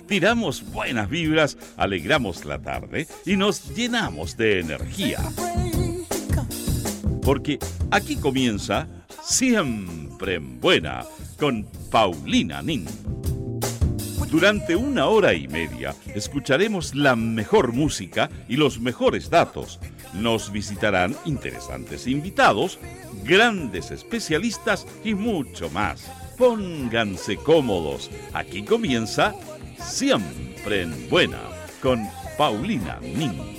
tiramos buenas vibras, alegramos la tarde y nos llenamos de energía. Porque aquí comienza Siempre en Buena con Paulina Nin. Durante 1 hora y media escucharemos la mejor música y los mejores datos. Nos visitarán interesantes invitados, grandes especialistas y mucho más. Pónganse cómodos. Aquí comienza Siempre en Buena con Paulina Nin.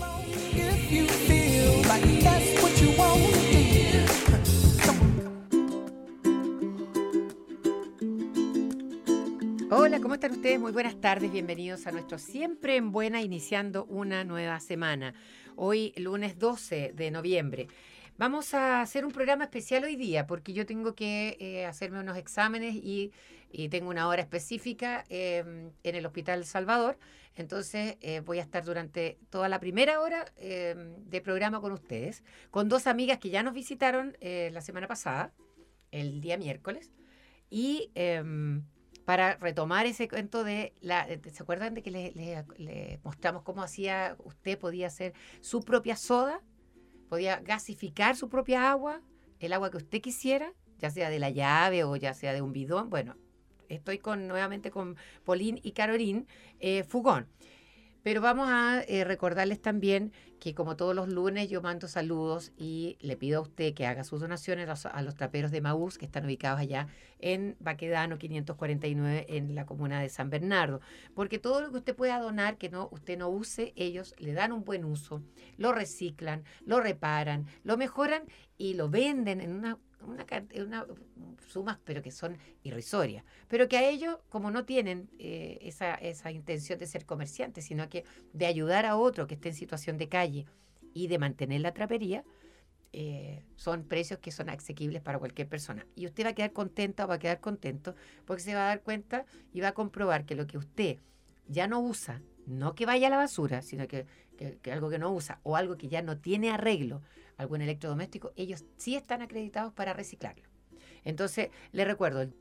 Hola, ¿cómo están ustedes? Muy buenas tardes, bienvenidos a nuestro Siempre en Buena, iniciando una nueva semana. Hoy, lunes 12 de noviembre. Vamos a hacer un programa especial hoy día porque yo tengo que hacerme unos exámenes y tengo una hora específica en el Hospital Salvador. Entonces voy a estar durante toda la primera hora de programa con ustedes, con 2 amigas que ya nos visitaron la semana pasada, el día miércoles, y para retomar ese cuento de ¿se acuerdan de que le mostramos cómo usted podía hacer su propia soda? Podía gasificar su propia agua, el agua que usted quisiera, ya sea de la llave o ya sea de un bidón. Bueno, estoy nuevamente con Pauline y Caroline Fugón. Pero vamos a recordarles también que como todos los lunes yo mando saludos y le pido a usted que haga sus donaciones a los traperos de Maús que están ubicados allá en Baquedano 549 en la comuna de San Bernardo. Porque todo lo que usted pueda donar que usted no use, ellos le dan un buen uso, lo reciclan, lo reparan, lo mejoran y lo venden en unas sumas pero que son irrisorias, pero que a ellos, como no tienen esa intención de ser comerciantes, sino que de ayudar a otro que esté en situación de calle y de mantener la trapería, son precios que son asequibles para cualquier persona. Y usted va a quedar contenta o va a quedar contento porque se va a dar cuenta y va a comprobar que lo que usted ya no usa, no que vaya a la basura, sino que algo que no usa o algo que ya no tiene arreglo, algún electrodoméstico, ellos sí están acreditados para reciclarlo. Entonces, les recuerdo el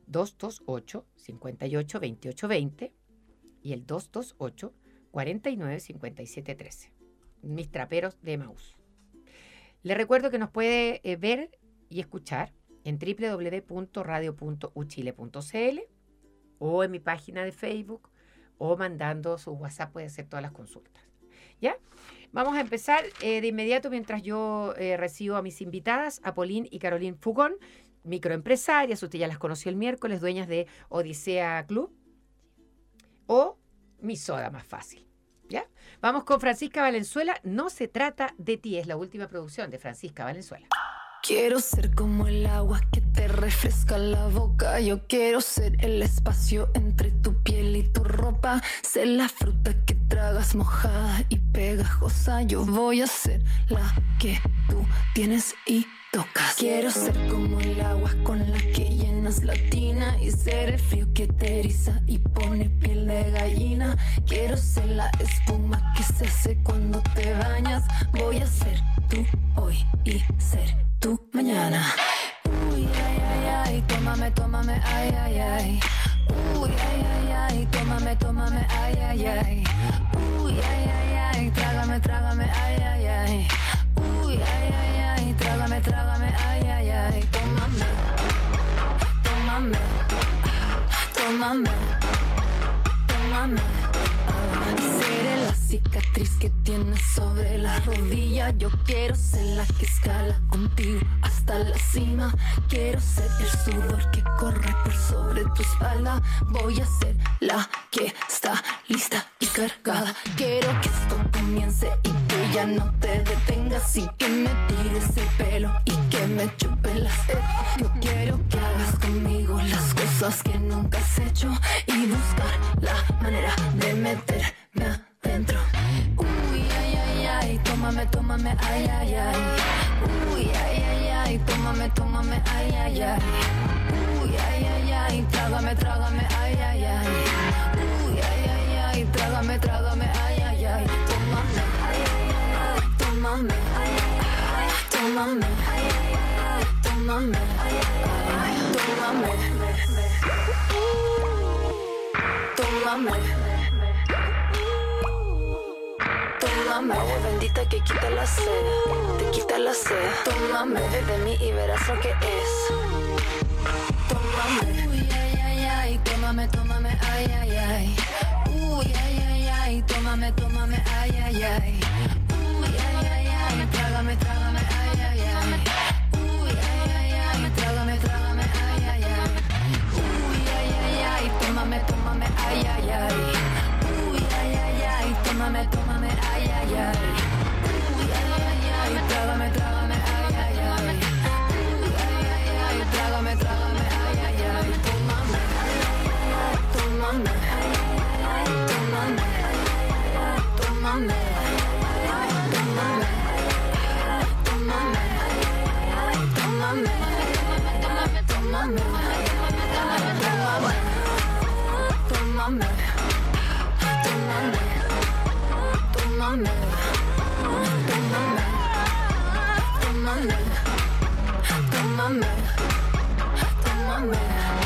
228-58-2820 y el 228-49-5713. Mis traperos de Maús. Les recuerdo que nos puede ver y escuchar en www.radio.uchile.cl o en mi página de Facebook o mandando su WhatsApp, puede hacer todas las consultas. ¿Ya? Vamos a empezar de inmediato mientras yo recibo a mis invitadas, a Pauline y Caroline Fugón, microempresarias, usted ya las conoció el miércoles, dueñas de Odisea Club o Mi Soda Más Fácil. ¿Ya? Vamos con Francisca Valenzuela, No se trata de ti, es la última producción de Francisca Valenzuela. Quiero ser como el agua que te refresca la boca. Yo quiero ser el espacio entre tu piel y tu ropa. Ser la fruta que tragas mojada y pegajosa. Yo voy a ser la que tú tienes y tocas. Quiero ser como el agua con la que llenas la tina y ser el frío que te eriza y pone piel de gallina. Quiero ser la espuma que se hace cuando te bañas. Voy a ser tú hoy y ser tú mañana. Uy, ay, ay, ay, tómame, tómame, ay, ay, ay. Uy, ay, ay, ay, tómame, tómame, ay, ay, ay. Uy, ay, ay, ay, trágame, trágame, ay, ay, ay. Uy, ay, ay, ay, trágame, trágame, ay, ay, ay. Tómame, tómame, tómame, tómame. Seré la cicatriz que tienes sobre la rodilla. Yo quiero ser la que escala contigo hasta la cima. Quiero ser el sudor que corre por sobre tu espalda. Voy a ser la que está lista y cargada. Quiero que esto comience y que ya no te detengas y que me tires el pelo y que me chupe la sed. Yo quiero que hagas conmigo las cosas que nunca has hecho y buscar la manera de meterme adentro. Uy, ay, ay, ay, tómame, tómame, ay, ay, ay. Uy, ay, ay, ay, tómame, tómame, ay, ay, ay. Uy, ay, ay, ay, trágame, trágame, ay, ay, ay. Uy, ay, ay, ay, trágame, trágame, ay, ay, ay. Tómame, ay, ay, ay, tómame, ay, ay, ay. Tómame, ay, ay, ay, tómame, ay, ay, ay. Tómame, tómame. Tómame, agua bendita que quita la sed, te quita la sed. Tómame, bebe de mí y verás lo que es. Tómame, uy, ay, ay, ay, tómame, tómame, ay, ay, ay. Uy, ay, ay, ay, tómame, tómame, ay, ay, ay. Uy, ay, ay, ay, trágame, trágame, ay, ay, ay. Uy, ay, ay, ay, trágame, trágame, ay, ay, ay. Uy, ay, ay, ay, tómame, tómame, ay, ay, ay. Uy, ay, ay, ay, tómame, tómame, ay, ay, ay. Uy, ay, ay, ay, trágame, trágame, ay, ay, ay. Uy, ay, ay, ay, trágame, trágame, ay, ay, ay. Tómame, tómame, tómame, tómame, tómame, tómame, tómame, tómame, tómame, tómame, tómame, tómame.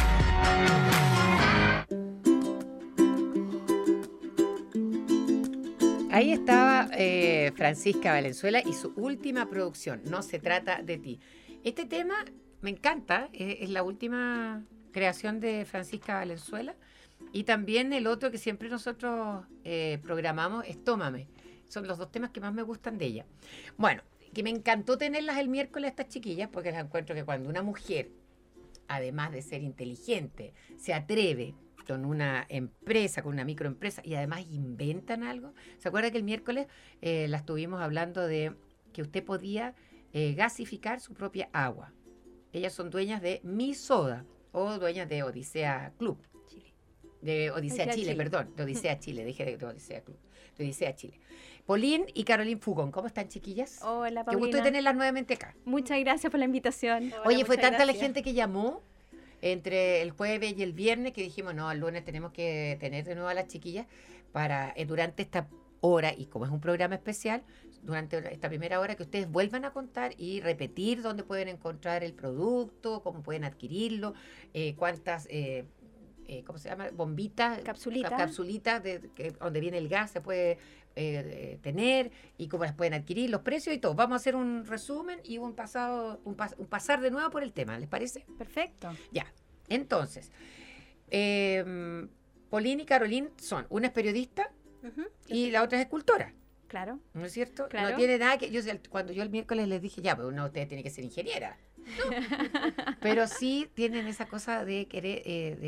Ahí estaba Francisca Valenzuela y su última producción, No se trata de ti. Este tema me encanta, es la última creación de Francisca Valenzuela, y también el otro que siempre nosotros programamos es Tómame. Son los dos temas que más me gustan de ella. Bueno, que me encantó tenerlas el miércoles a estas chiquillas, porque les encuentro que cuando una mujer, además de ser inteligente, se atreve con una empresa, con una microempresa, y además inventan algo. ¿Se acuerda que el miércoles la estuvimos hablando de que usted podía gasificar su propia agua? Ellas son dueñas de Mi Soda, o dueñas de Odisea Club. Chile. De Odisea Chile, perdón. De Odisea Chile, dije de Odisea Club. De Odisea Chile. Pauline y Caroline Fugón, ¿cómo están, chiquillas? Hola, Qué Paulina. gusto tenerlas nuevamente acá. Muchas gracias por la invitación. Oye, fue muchas tanta la gracias. gente que llamó entre el jueves y el viernes que dijimos, no, el lunes tenemos que tener de nuevo a las chiquillas para durante esta hora, y como es un programa especial, durante esta primera hora que ustedes vuelvan a contar y repetir dónde pueden encontrar el producto, cómo pueden adquirirlo, cuántas... ¿cómo se llama? Bombitas, Capsulitas. capsulitas donde viene el gas se puede tener, y cómo las pueden adquirir, los precios y todo. Vamos a hacer un resumen y un pasar de nuevo por el tema, ¿les parece? Perfecto. Ya, entonces, Pauline y Caroline son, una es periodista Ujú. y la otra es escultora, Claro. ¿no es cierto? Claro. No tiene nada que... Cuando yo el miércoles les dije, ya, pero usted tiene que ser ingeniera. No. Pero sí tienen esa cosa de querer,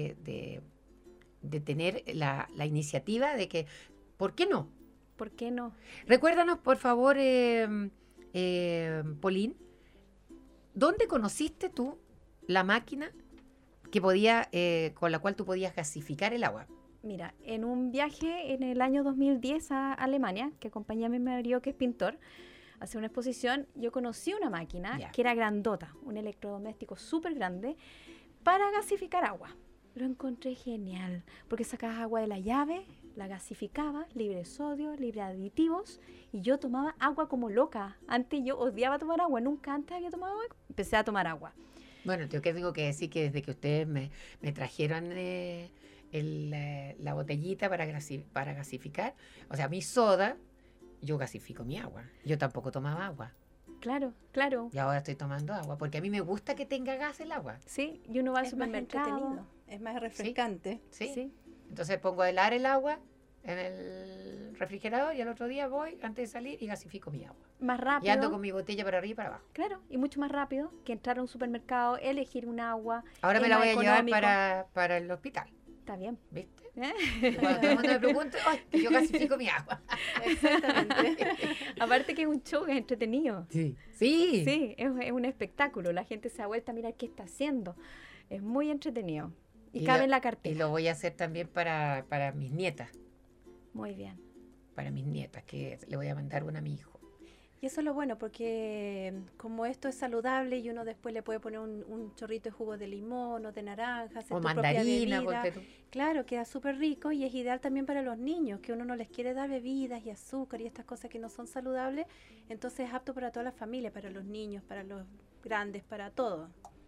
de tener la iniciativa de que, ¿por qué no? ¿Por qué no? Recuérdanos, por favor, Pauline, ¿dónde conociste tú la máquina que podía, con la cual tú podías gasificar el agua? Mira, en un viaje en el año 2010 a Alemania, que acompañé a mi marido, que es pintor, a hacer una exposición, yo conocí una máquina Ya. que era grandota, un electrodoméstico súper grande, para gasificar agua. Lo encontré genial, porque sacabas agua de la llave, la gasificaba, libre de sodio, libre de aditivos, y yo tomaba agua como loca. Antes yo odiaba tomar agua, nunca antes había tomado agua, empecé a tomar agua. Bueno, yo que tengo que decir que desde que ustedes me trajeron la botellita para gasificar, o sea, mi soda, yo gasifico mi agua. Yo tampoco tomaba agua. Claro, claro. Y ahora estoy tomando agua, porque a mí me gusta que tenga gas el agua. Sí, y uno va al Es más supermercado. entretenido, es más refrescante. ¿Sí? Sí. Entonces pongo a helar el agua en el refrigerador y al otro día voy, antes de salir, y gasifico mi agua. Más Y rápido. ando con mi botella para arriba y para abajo. Claro, y mucho más rápido que entrar a un supermercado, elegir un agua. Ahora me es la más voy a llevar económico. para el hospital, Está bien. ¿viste? ¿Eh? Y cuando todo el mundo me pregunte, ¡ay, que yo gasifico mi agua! Exactamente. Aparte que es un show, es entretenido. Sí. Sí. Sí, es un espectáculo. La gente se da vuelta a mirar qué está haciendo. Es muy entretenido. Y cabe en la Y cartera. lo voy a hacer también para mis nietas. Muy bien. Para mis nietas, que le voy a mandar una a mi hijo. Y eso es lo bueno, porque como esto es saludable y uno después le puede poner un chorrito de jugo de limón o de naranja, hacer O tu propia mandarina, bebida. ponte tú. Claro, queda súper rico y es ideal también para los niños, que uno no les quiere dar bebidas y azúcar y estas cosas que no son saludables. Entonces es apto para toda la familia, para los niños, para los grandes, para todo.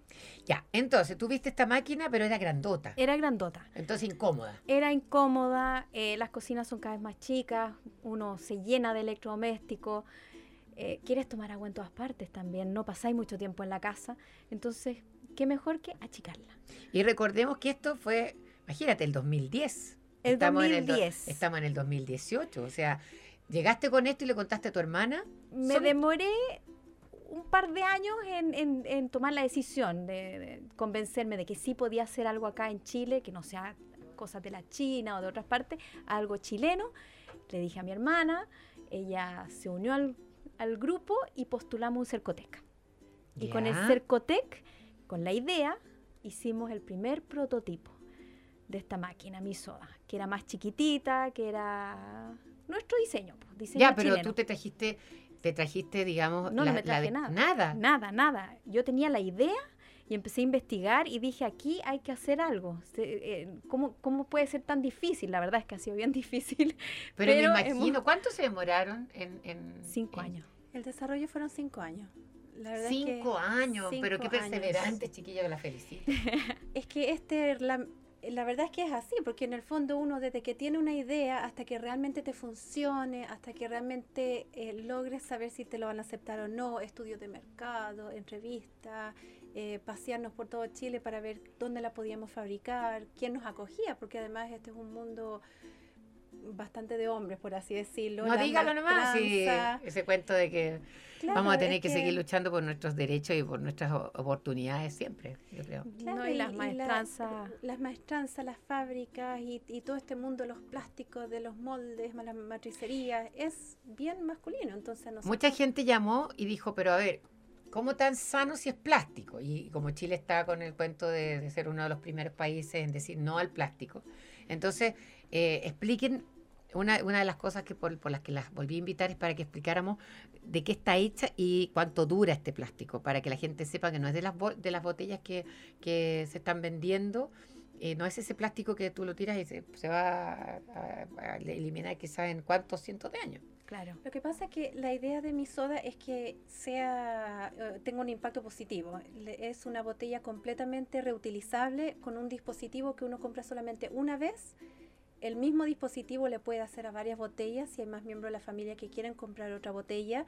Ya, entonces, tú viste esta máquina, pero era grandota. Era grandota. Entonces, incómoda. Era incómoda, las cocinas son cada vez más chicas, uno se llena de electrodomésticos, quieres tomar agua en todas partes también, no pasáis mucho tiempo en la casa, entonces, qué mejor que achicarla. Y recordemos que esto fue, imagínate, el 2010. El 2010. Estamos en el 2018, o sea, llegaste con esto y le contaste a tu hermana. Me demoré un par de años en tomar la decisión de convencerme de que sí podía hacer algo acá en Chile, que no sea cosas de la China o de otras partes, algo chileno. Le dije a mi hermana, ella se unió al grupo y postulamos un Cercotec. Y con el Ya. Cercotec, con la idea, hicimos el primer prototipo de esta máquina, Mi Soda, que era más chiquitita, que era nuestro diseño, pues, diseño Ya, pero chileno. tú te trajiste, digamos, No me traje nada. Nada. Nada. Yo tenía la idea y empecé a investigar y dije, aquí hay que hacer algo. ¿Cómo puede ser tan difícil? La verdad es que ha sido bien difícil. Pero me hemos- imagino, ¿cuánto se demoraron en 5 en- años. El desarrollo fueron 5 años. La verdad es que 5 años, pero qué 5 años. perseverante, chiquilla, que la felicito. Es que la verdad es que es así, porque en el fondo uno desde que tiene una idea hasta que realmente te funcione, hasta que realmente logres saber si te lo van a aceptar o no, estudios de mercado, entrevistas, pasearnos por todo Chile para ver dónde la podíamos fabricar, quién nos acogía, porque además este es un mundo bastante de hombres, por así decirlo. No, La dígalo nomás, sí, maestranza. ese cuento de que Claro, vamos a tener es que seguir luchando por nuestros derechos y por nuestras oportunidades siempre, yo creo. Claro, No, y las maestranzas. las maestranzas, las fábricas y todo este mundo de los plásticos, de los moldes, las matricerías, es bien masculino. Entonces nosotros, Mucha gente llamó y dijo, pero a ver, ¿cómo tan sano si es plástico? Y como Chile está con el cuento de ser uno de los primeros países en decir no al plástico, entonces expliquen, una de las cosas que por las que las volví a invitar es para que explicáramos de qué está hecha y cuánto dura este plástico, para que la gente sepa que no es de las botellas que se están vendiendo, no es ese plástico que tú lo tiras y se va a eliminar quizás en cuántos cientos de años. Claro. lo que pasa es que la idea de Mi Soda es que tenga un impacto positivo. Es una botella completamente reutilizable con un dispositivo que uno compra solamente una vez. El mismo dispositivo le puede hacer a varias botellas si hay más miembros de la familia que quieren comprar otra botella.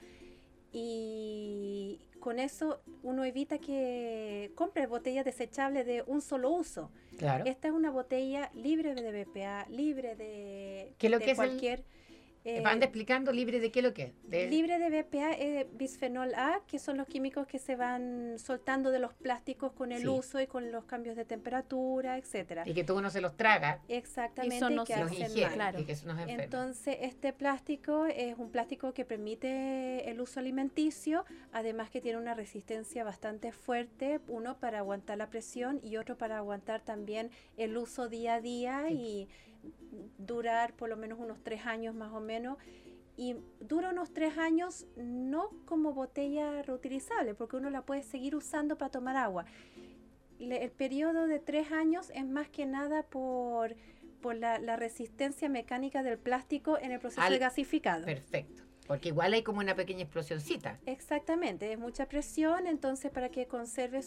Y con eso uno evita que compre botellas desechables de un solo uso. Claro. Esta es una botella libre de BPA, libre de, ¿Qué es lo de que es el- cualquier... Van explicando libre de qué lo que es. libre de BPA es bisfenol A, que son los químicos que se van soltando de los plásticos con el Sí. uso y con los cambios de temperatura, etcétera. Y que tú no se los traga, Exactamente, Eso no que se los hacen ingiere, mal. claro. y que eso nos enferma. Entonces, este plástico es un plástico que permite el uso alimenticio, además que tiene una resistencia bastante fuerte, uno para aguantar la presión y otro para aguantar también el uso día a día Sí. y durar por lo menos unos 3 años más o menos. Y dura unos 3 años no como botella reutilizable, porque uno la puede seguir usando para tomar agua. El periodo de 3 años es más que nada por la resistencia mecánica del plástico en el proceso Al- de gasificado. Perfecto. Porque igual hay como una pequeña explosioncita. Exactamente, es mucha presión, entonces para que conserve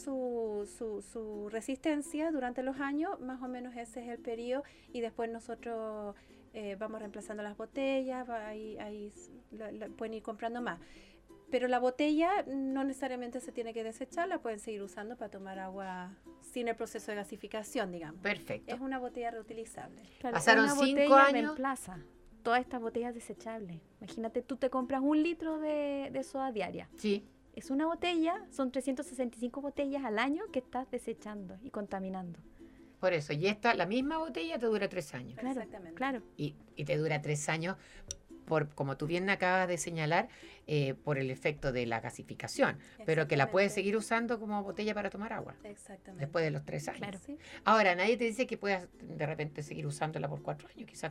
su resistencia durante los años, más o menos ese es el periodo, y después nosotros vamos reemplazando las botellas, pueden ir comprando más. Pero la botella no necesariamente se tiene que desechar, la pueden seguir usando para tomar agua sin el proceso de gasificación, digamos. Perfecto. Es una botella reutilizable. Claro, Pasaron una 5 botella años. reemplaza todas estas botellas desechables. Imagínate, tú te compras 1 litro de soda diaria. Sí. Es una botella, son 365 botellas al año que estás desechando y contaminando. Por eso. Y la misma botella te dura 3 años. Claro, Exactamente. claro. Y te dura 3 años, como tú bien acabas de señalar, por el efecto de la gasificación. Pero que la puedes Exactamente. seguir usando como botella para tomar agua. Exactamente. Después de los 3 años. Claro. Sí. Ahora, nadie te dice que puedas de repente seguir usándola por 4 años. Quizás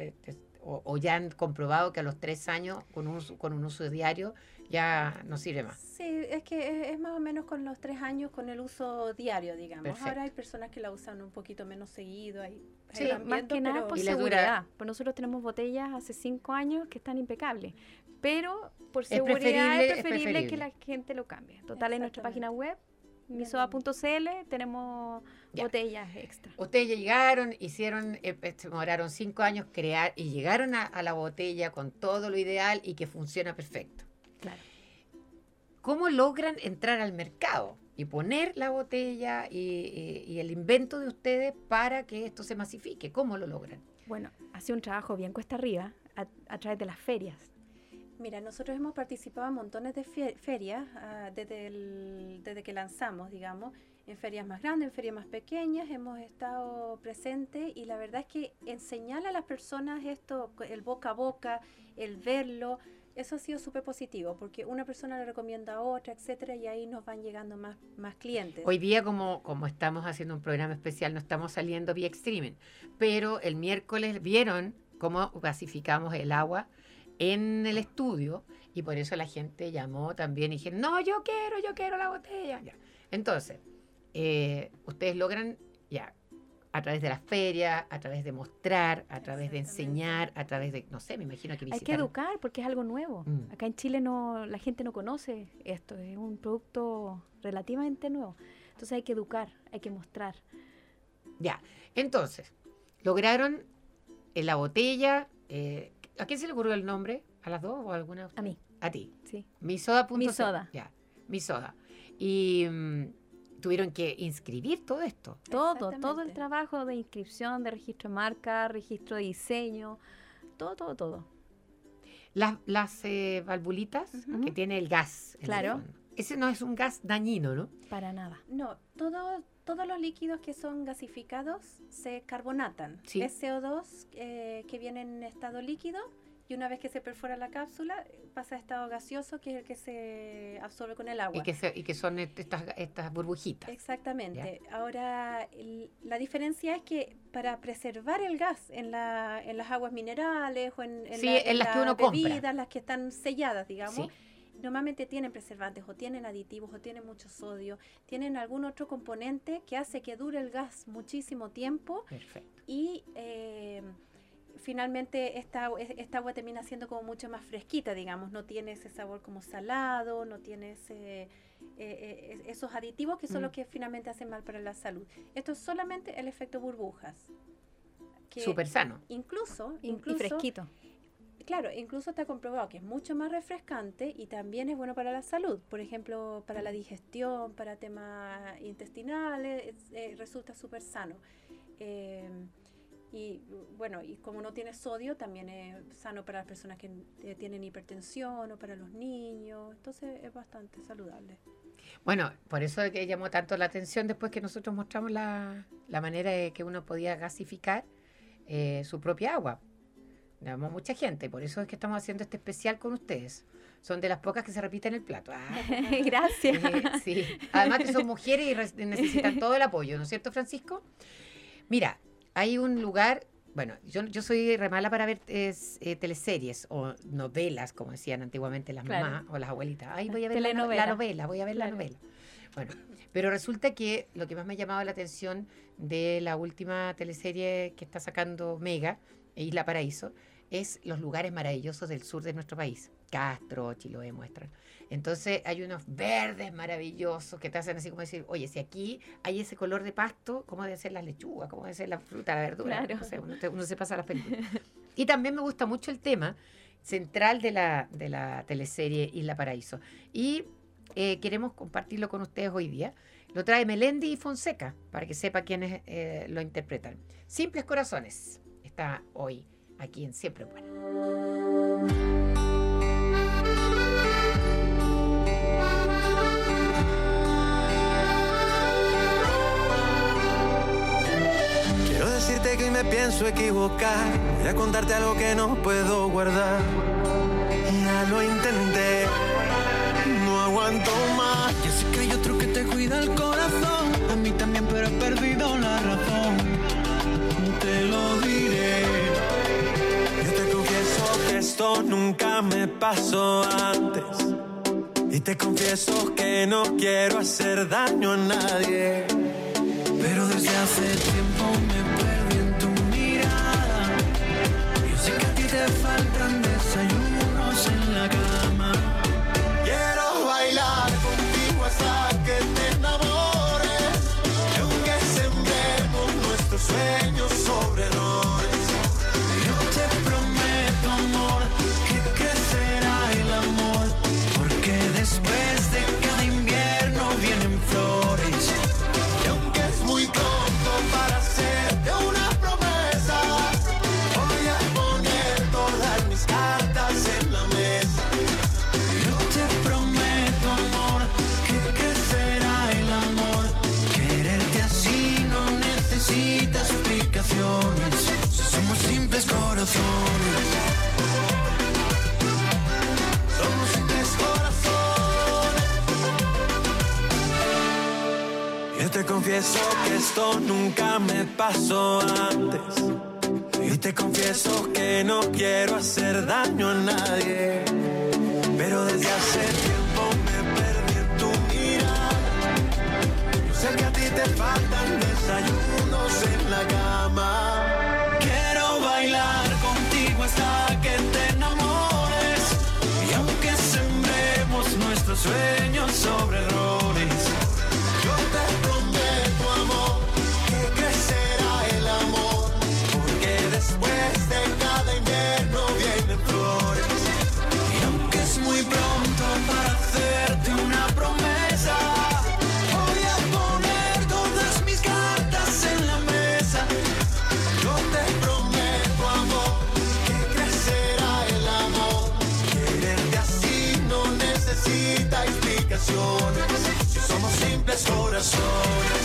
o ya han comprobado que a los 3 años, con un uso diario, ya no sirve más. Sí, es que es más o menos con los 3 años con el uso diario, digamos. Perfecto. Ahora hay personas que la usan un poquito menos seguido. Sí, van Más viendo, que nada pero- por Y les dura- seguridad. Pues nosotros tenemos botellas hace 5 años que están impecables. Pero por Es seguridad preferible- es es preferible que preferible. la gente lo cambie. Total, en nuestra Exactamente. página web misoda.cl tenemos Ya. botellas extra. Ustedes ya llegaron, demoraron 5 años crear y llegaron a la botella con todo lo ideal y que funciona perfecto. Claro. ¿Cómo logran entrar al mercado y poner la botella y el invento de ustedes para que esto se masifique? ¿Cómo lo logran? Bueno, ha sido un trabajo bien cuesta arriba a través de las ferias. Mira, nosotros hemos participado en montones de ferias desde que lanzamos, digamos, en ferias más grandes, en ferias más pequeñas, hemos estado presentes y la verdad es que enseñar a las personas esto, el boca a boca, el verlo, eso ha sido súper positivo, porque una persona le recomienda a otra, etcétera, y ahí nos van llegando más clientes. Hoy día, como estamos haciendo un programa especial, no estamos saliendo vía streaming, pero el miércoles vieron cómo gasificamos el agua en el estudio y por eso la gente llamó también y dijeron, no, yo quiero la botella. Ya. Entonces, ustedes logran ya a través de las ferias, a través de mostrar, a través de enseñar, a través de, no sé, me imagino que Hay visitar. que educar porque es algo nuevo. Mm. Acá en Chile la gente no conoce esto, es un producto relativamente nuevo. Entonces hay que educar, hay que mostrar. Ya, entonces, lograron la botella. ¿A quién se le ocurrió el nombre? ¿A las dos o a alguna? A mí, A ti. sí. Misoda.cl. Misoda. Ya, Misoda. Y tuvieron que inscribir todo esto. Todo el Exactamente. trabajo de inscripción, de registro de marca, registro de diseño, todo. Las valvulitas Ujú. que tiene el gas. en el Claro. fondo. Ese no es un gas dañino, ¿no? Para nada. No, todos los líquidos que son gasificados se carbonatan. Sí. Es CO2 que viene en estado líquido y una vez que se perfora la cápsula pasa a estado gaseoso, que es el que se absorbe con el agua. Y que son estas burbujitas. Exactamente. Ahora, la diferencia es que para preservar el gas en las aguas minerales o en Sí, en las que uno compra. bebidas, las que están selladas, digamos, Sí. normalmente tienen preservantes o tienen aditivos o tienen mucho sodio, tienen algún otro componente que hace que dure el gas muchísimo tiempo Perfecto. y finalmente esta agua termina siendo como mucho más fresquita, digamos, no tiene ese sabor como salado, no tiene esos aditivos que son los que finalmente hacen mal para la salud. Esto es solamente el efecto burbujas. que Súper sano. Incluso, Y fresquito. claro, incluso está comprobado que es mucho más refrescante y también es bueno para la salud. Por ejemplo, para la digestión, para temas intestinales, resulta súper sano. Y bueno, y como no tiene sodio, también es sano para las personas que tienen hipertensión o para los niños. Entonces es bastante saludable. Bueno, por eso es que llamó tanto la atención después que nosotros mostramos la manera de que uno podía gasificar su propia agua. Llamó mucha gente, por eso es que estamos haciendo este especial con ustedes. Son de las pocas que se repiten el plato. Gracias. Sí. Además que son mujeres y necesitan todo el apoyo, ¿no es cierto, Francisco? Mira, hay un lugar, bueno, yo soy re mala para ver teleseries o novelas, como decían antiguamente las Claro. mamás o las abuelitas. Ay, voy a ver Telenovela. la novela, voy a ver la Claro. novela. Bueno, pero resulta que lo que más me ha llamado la atención de la última teleserie que está sacando Mega, Isla Paraíso, es los lugares maravillosos del sur de nuestro país. Castro, Chiloé muestran. Entonces hay unos verdes maravillosos que te hacen así como decir, oye, si aquí hay ese color de pasto, ¿cómo debe ser la lechuga? ¿Cómo debe ser la fruta, la verdura? Claro. No sé, uno se pasa las películas. Y también me gusta mucho el tema central de la teleserie Isla Paraíso. Y queremos compartirlo con ustedes hoy día. Lo trae Melendi y Fonseca, para que sepa quiénes lo interpretan. Simples Corazones está hoy aquí en Siempre Buena. Quiero decirte que hoy me pienso equivocar. Voy a contarte algo que no puedo guardar. Ya lo intenté, no aguanto más. Ya sé que hay otro que te cuida el corazón. A mí también, pero he perdido la razón. Te lo diré. Yo te confieso que esto nunca me pasó antes. Y te confieso que no quiero hacer daño a nadie. Pero desde hace tiempo me perdí en tu mirada. Yo sé que a ti te faltan desayunos en la cama. Quiero bailar contigo hasta que te enamores. sueños sobre errores. Yo te prometo, amor, que crecerá el amor, porque después de cada invierno vienen flores. Y aunque es muy pronto para hacerte una promesa, voy a poner todas mis cartas en la mesa. Yo te prometo, amor, que crecerá el amor. Quererte así no necesita explicaciones. Somos simples corazones. Somos simples corazones. Yo te confieso que esto nunca me pasó antes. Y te confieso que no quiero hacer daño a nadie, pero desde hace tiempo me perdí en tu mirada. Yo sé que a ti te faltan desayunos en la cama. Quiero bailar contigo hasta que te enamores, y aunque sembremos nuestros sueños sobre errores, yo te prometo, amor, que crecerá el amor, porque después de cada invierno vienen flores. Y aunque es muy pronto para hacerte una promesa, voy a poner todas mis cartas en la mesa. Yo te prometo, amor, que crecerá el amor. Quererte así no necesita explicaciones. Si somos simples corazones.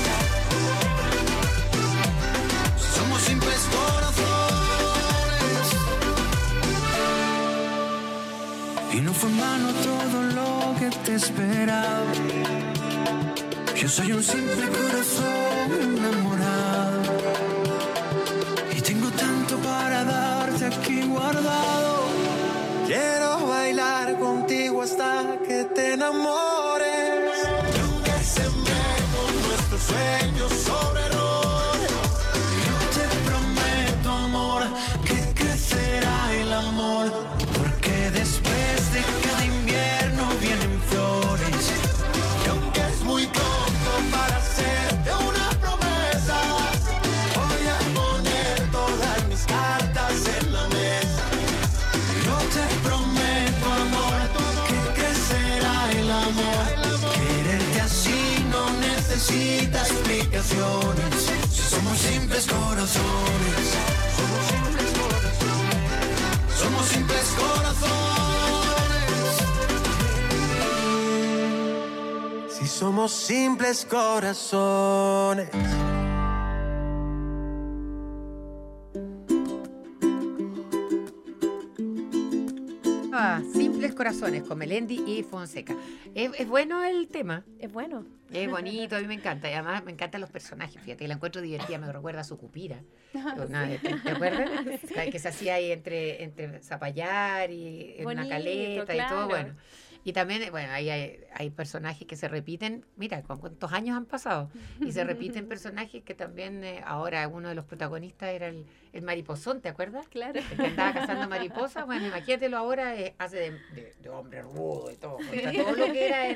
Si somos simples corazones. Y no fue en vano todo lo que te esperaba. Yo soy un simple corazón enamorado, y tengo tanto para darte aquí guardado. Quiero bailar contigo hasta que te enamores. Y aunque sembremos nuestros sueños sobre errores, yo te prometo, amor, que crecerá el amor, porque después de cada invierno vienen flores. Y aunque es muy pronto para hacerte una promesa, voy a poner todas mis cartas en la mesa. Yo te prometo, amor, que crecerá el amor. Quererte así no necesita explicaciones. Si somos simples corazones. Somos simples corazones. Somos simples corazones. Si somos simples corazones. Simples Corazones con Melendi y Fonseca. Es bueno el tema. Es bueno. Es bonito, a mí me encanta. Y además me encantan los personajes. Fíjate, la encuentro divertida. Me recuerda a su Cupira. ¿Te acuerdas? Que se hacía ahí entre Zapallar y en una Bonito, caleta y claro. todo. Bueno. Y también, bueno, ahí hay personajes que se repiten. Mira, ¿cuántos años han pasado? Y se repiten personajes que también ahora uno de los protagonistas era el mariposón, ¿te acuerdas? Claro. El que andaba cazando mariposas. Bueno, imagínatelo ahora, hace de hombre rudo y todo. Contra todo lo que era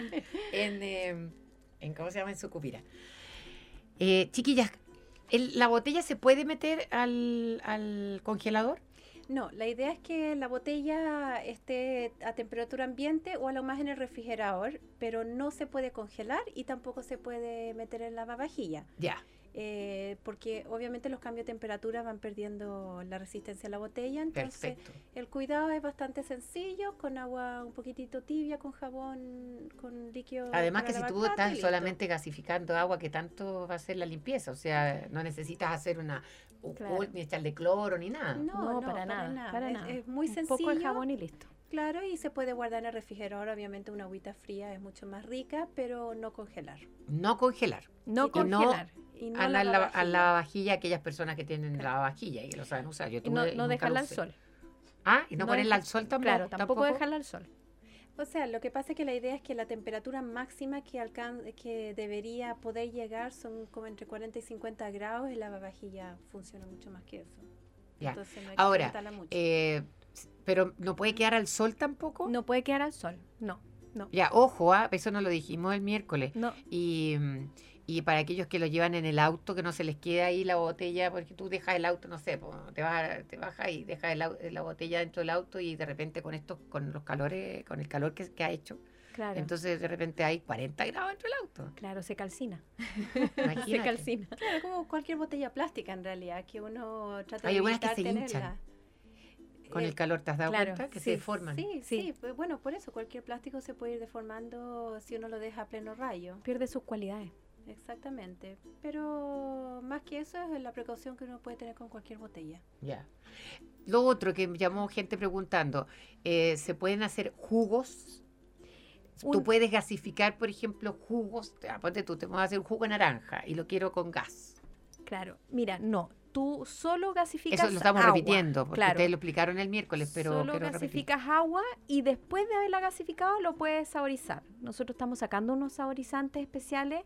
en ¿cómo se llama? En Sucupira. Chiquillas, ¿la botella se puede meter al congelador? No, la idea es que la botella esté a temperatura ambiente o a lo más en el refrigerador, pero no se puede congelar y tampoco se puede meter en la lavavajilla. Ya. Porque obviamente los cambios de temperatura van perdiendo la resistencia a la botella. Entonces, Perfecto. el cuidado es bastante sencillo, con agua un poquitito tibia, con jabón, con líquido. Además para que si lavar tú platos y estás listo. solamente gasificando agua, que tanto va a ser la limpieza? O sea, no necesitas hacer un Claro. ni echarle cloro ni nada. No, para nada. Para nada. Es muy Un sencillo. poco de jabón y listo. Claro, y se puede guardar en el refrigerador. Obviamente una agüita fría es mucho más rica, pero no congelar. No congelar. No Y congelar. Y no A la lavavajilla. lavavajilla, aquellas personas que tienen lavavajilla y que lo saben usar. Yo Y no, tuve- no nunca dejarla lo al usé. sol. Ah, y no, No ponerla deja- al sol tampoco. Claro, tampoco dejarla al sol. O sea, lo que pasa es que la idea es que la temperatura máxima que debería poder llegar son como entre 40 y 50 grados y la lavavajilla funciona mucho más que eso. Ya. Entonces no hay que Ahora, calentarla mucho. pero no puede quedar al sol tampoco. No puede quedar al sol. No. Ya, ojo, eso no lo dijimos el miércoles. No. Y Y para aquellos que lo llevan en el auto, que no se les quede ahí la botella, porque tú dejas el auto, no sé, te bajas y dejas la botella dentro del auto y de repente con los calores, con el calor que ha hecho, Claro. entonces de repente hay 40 grados dentro del auto. Claro, se calcina. Imagínate. Se calcina. Claro, como cualquier botella plástica en realidad, que uno trata Hay de algunas que evitar se tenerla. Con el calor, ¿te has dado claro, cuenta? Que sí, se deforman. Sí, pues, bueno, por eso cualquier plástico se puede ir deformando si uno lo deja a pleno rayo. Pierde sus cualidades. Exactamente. Pero más que eso es la precaución que uno puede tener con cualquier botella. Ya. Lo otro que me llamó gente preguntando, ¿se pueden hacer jugos? Tú puedes gasificar, por ejemplo, jugos. Ponte tú, te vamos a hacer un jugo de naranja y lo quiero con gas. Claro. Mira, no. Tú solo gasificas Eso lo estamos agua. repitiendo, porque Claro. ustedes lo explicaron el miércoles, pero Solo quiero repetir. gasificas agua y después de haberla gasificado lo puedes saborizar. Nosotros estamos sacando unos saborizantes especiales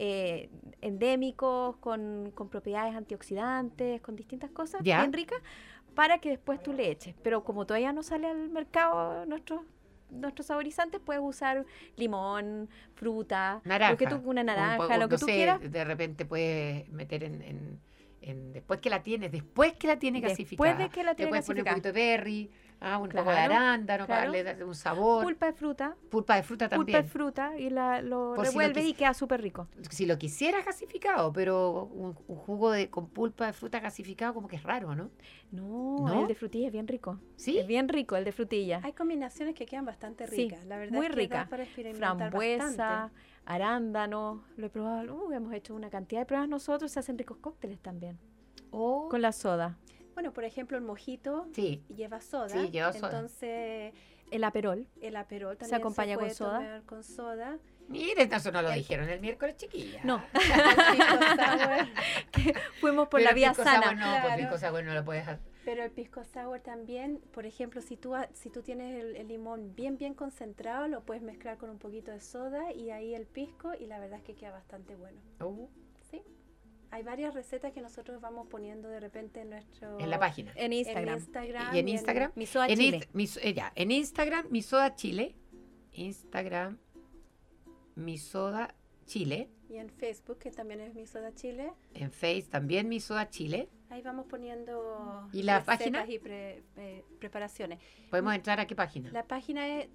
endémicos con propiedades antioxidantes, con distintas cosas Ya. bien ricas, para que después tú le eches. Pero como todavía no sale al mercado nuestros saborizantes, puedes usar limón, fruta, Naranja. lo que tú, una naranja, lo que no tú sé, quieras. de repente puedes meter después que la tienes gasificada. Después de que la le tienes puedes poner un gasificada. poquito de berry, un poco de Claro, arándano para claro. darle un sabor. Pulpa de fruta. Pulpa de fruta también. Pulpa de fruta y lo Por si lo revuelves quis- y queda súper rico. Si lo quisieras gasificado, pero un jugo con pulpa de fruta gasificado como que es raro, ¿no? No, ¿No? el de frutilla es bien rico. ¿Sí? Es bien rico el de frutilla. Hay combinaciones que quedan bastante Sí, ricas. La verdad muy es que rica. da para experimentar Frambuesa, bastante. arándano, lo he probado. Hemos hecho una cantidad de pruebas nosotros, se hacen ricos cócteles también. O Con la soda. Bueno, por ejemplo, el mojito sí, lleva soda. Sí, lleva soda. Entonces, El aperol. el aperol también acompaña con puede soda. tomar con soda. miren, eso no lo dijeron el miércoles, chiquilla. No, El pisco sour. fuimos por Pero la el vía pisco sana. sour no, pues Claro. pisco sour no lo puedes hacer. Pero el pisco sour también, por ejemplo, si tú tienes el limón bien concentrado, lo puedes mezclar con un poquito de soda y ahí el pisco y la verdad es que queda bastante bueno. ¿Sí? Hay varias recetas que nosotros vamos poniendo de repente en nuestro... En la página. En Instagram. En Instagram. ¿Y en Instagram? Mi soda En, Chile. en Instagram, mi soda Chile. Instagram, mi soda Chile. Y en Facebook, que también es Mi Soda Chile. En Face también mi soda Chile. Ahí vamos poniendo ¿Y la recetas página? y preparaciones. ¿Podemos entrar a qué página? La página es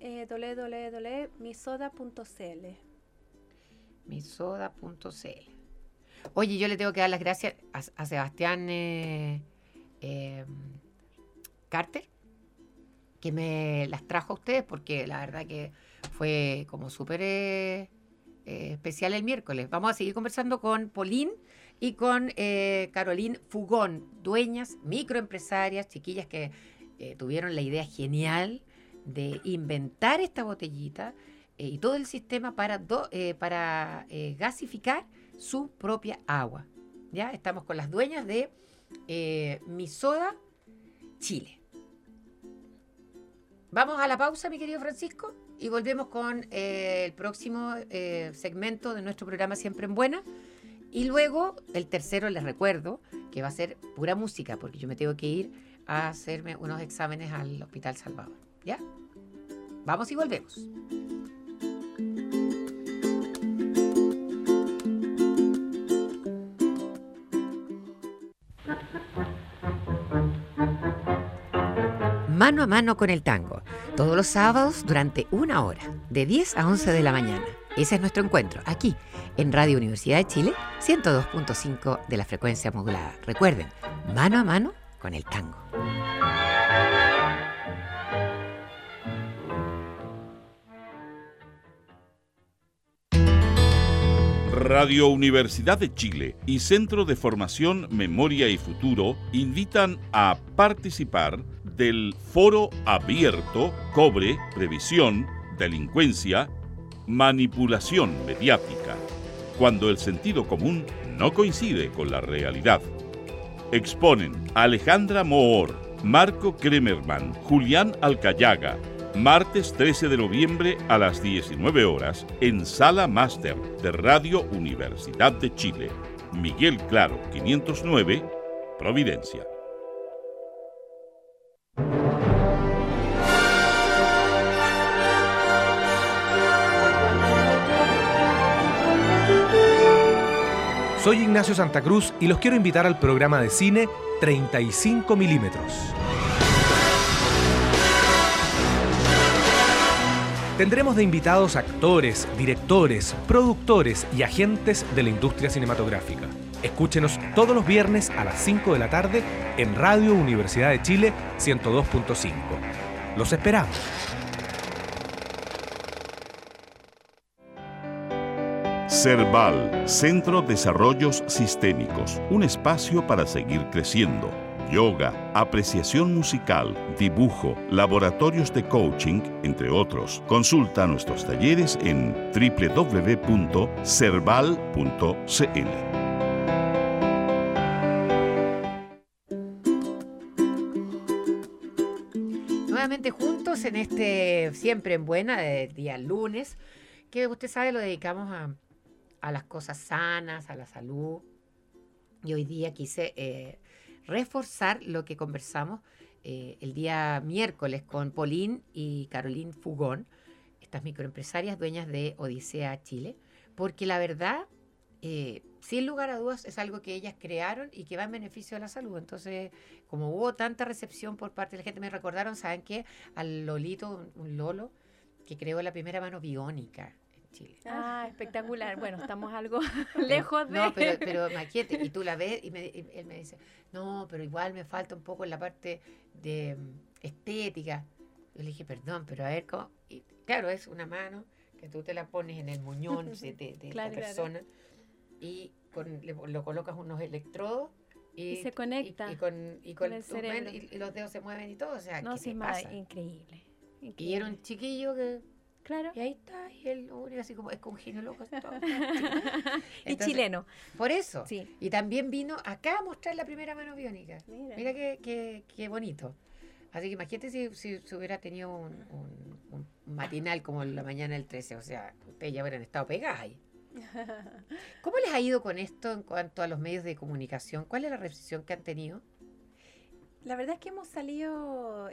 www.misoda.cl. misoda.cl. Oye, yo le tengo que dar las gracias a Sebastián Carter, que me las trajo a ustedes, porque la verdad que fue como súper especial el miércoles. Vamos a seguir conversando con Pauline y con Caroline Fugón, dueñas, microempresarias, chiquillas que tuvieron la idea genial de inventar esta botellita y todo el sistema para gasificar su propia agua. ¿Ya? Estamos con las dueñas de Mi Soda Chile. Vamos a la pausa, mi querido Francisco, y volvemos con el próximo segmento de nuestro programa Siempre en Buena. Y luego, el tercero, les recuerdo que va a ser pura música, porque yo me tengo que ir a hacerme unos exámenes al Hospital Salvador. ¿Ya? Vamos y volvemos. Mano a mano con el tango, todos los sábados durante 1 hora, de 10 a 11 de la mañana. Ese es nuestro encuentro, aquí, en Radio Universidad de Chile, 102.5 de la frecuencia modulada. Recuerden, mano a mano con el tango. Radio Universidad de Chile y Centro de Formación Memoria y Futuro invitan a participar del Foro Abierto Cobre, Previsión, Delincuencia, Manipulación Mediática, cuando el sentido común no coincide con la realidad. Exponen Alejandra Moor, Marco Kremerman, Julián Alcayaga, martes 13 de noviembre a las 19 horas en Sala Máster de Radio Universidad de Chile. Miguel Claro, 509, Providencia. Soy Ignacio Santa Cruz y los quiero invitar al programa de cine 35 milímetros. Tendremos de invitados actores, directores, productores y agentes de la industria cinematográfica. Escúchenos todos los viernes a las 5 de la tarde en Radio Universidad de Chile 102.5. Los esperamos. CERVAL, Centro de Desarrollos Sistémicos, un espacio para seguir creciendo. Yoga, apreciación musical, dibujo, laboratorios de coaching, entre otros. Consulta nuestros talleres en www.cerval.cl. Nuevamente juntos en este Siempre en Buena, de día lunes, que usted sabe lo dedicamos a las cosas sanas, a la salud. Y hoy día quise reforzar lo que conversamos el día miércoles con Pauline y Caroline Fugón, estas microempresarias dueñas de Odisea Chile, porque la verdad, sin lugar a dudas, es algo que ellas crearon y que va en beneficio de la salud. Entonces, como hubo tanta recepción por parte de la gente, me recordaron, ¿saben qué? Al Lolito, un Lolo, que creó la primera mano biónica en Chile. Ah, espectacular. Bueno, estamos algo lejos de... No, pero imagínate, y tú la ves y él me dice, no, pero igual me falta un poco en la parte de estética. Yo le dije, perdón, pero a ver cómo... Y, claro, es una mano que tú te la pones en el muñón de la persona y lo colocas unos electrodos y se conecta y con el cerebro. Y los dedos se mueven y todo. O sea, no, ¿qué sí, te pasa? Increíble. Y era un chiquillo que... Claro. Y ahí está, y él así como es con ginecólogo. Y chileno. Por eso. Sí. Y también vino acá a mostrar la primera mano biónica. Mira qué bonito. Así que imagínate si hubiera tenido un matinal como la mañana del 13. O sea, ustedes ya hubieran estado pegadas ahí. ¿Cómo les ha ido con esto en cuanto a los medios de comunicación? ¿Cuál es la recepción que han tenido? La verdad es que hemos salido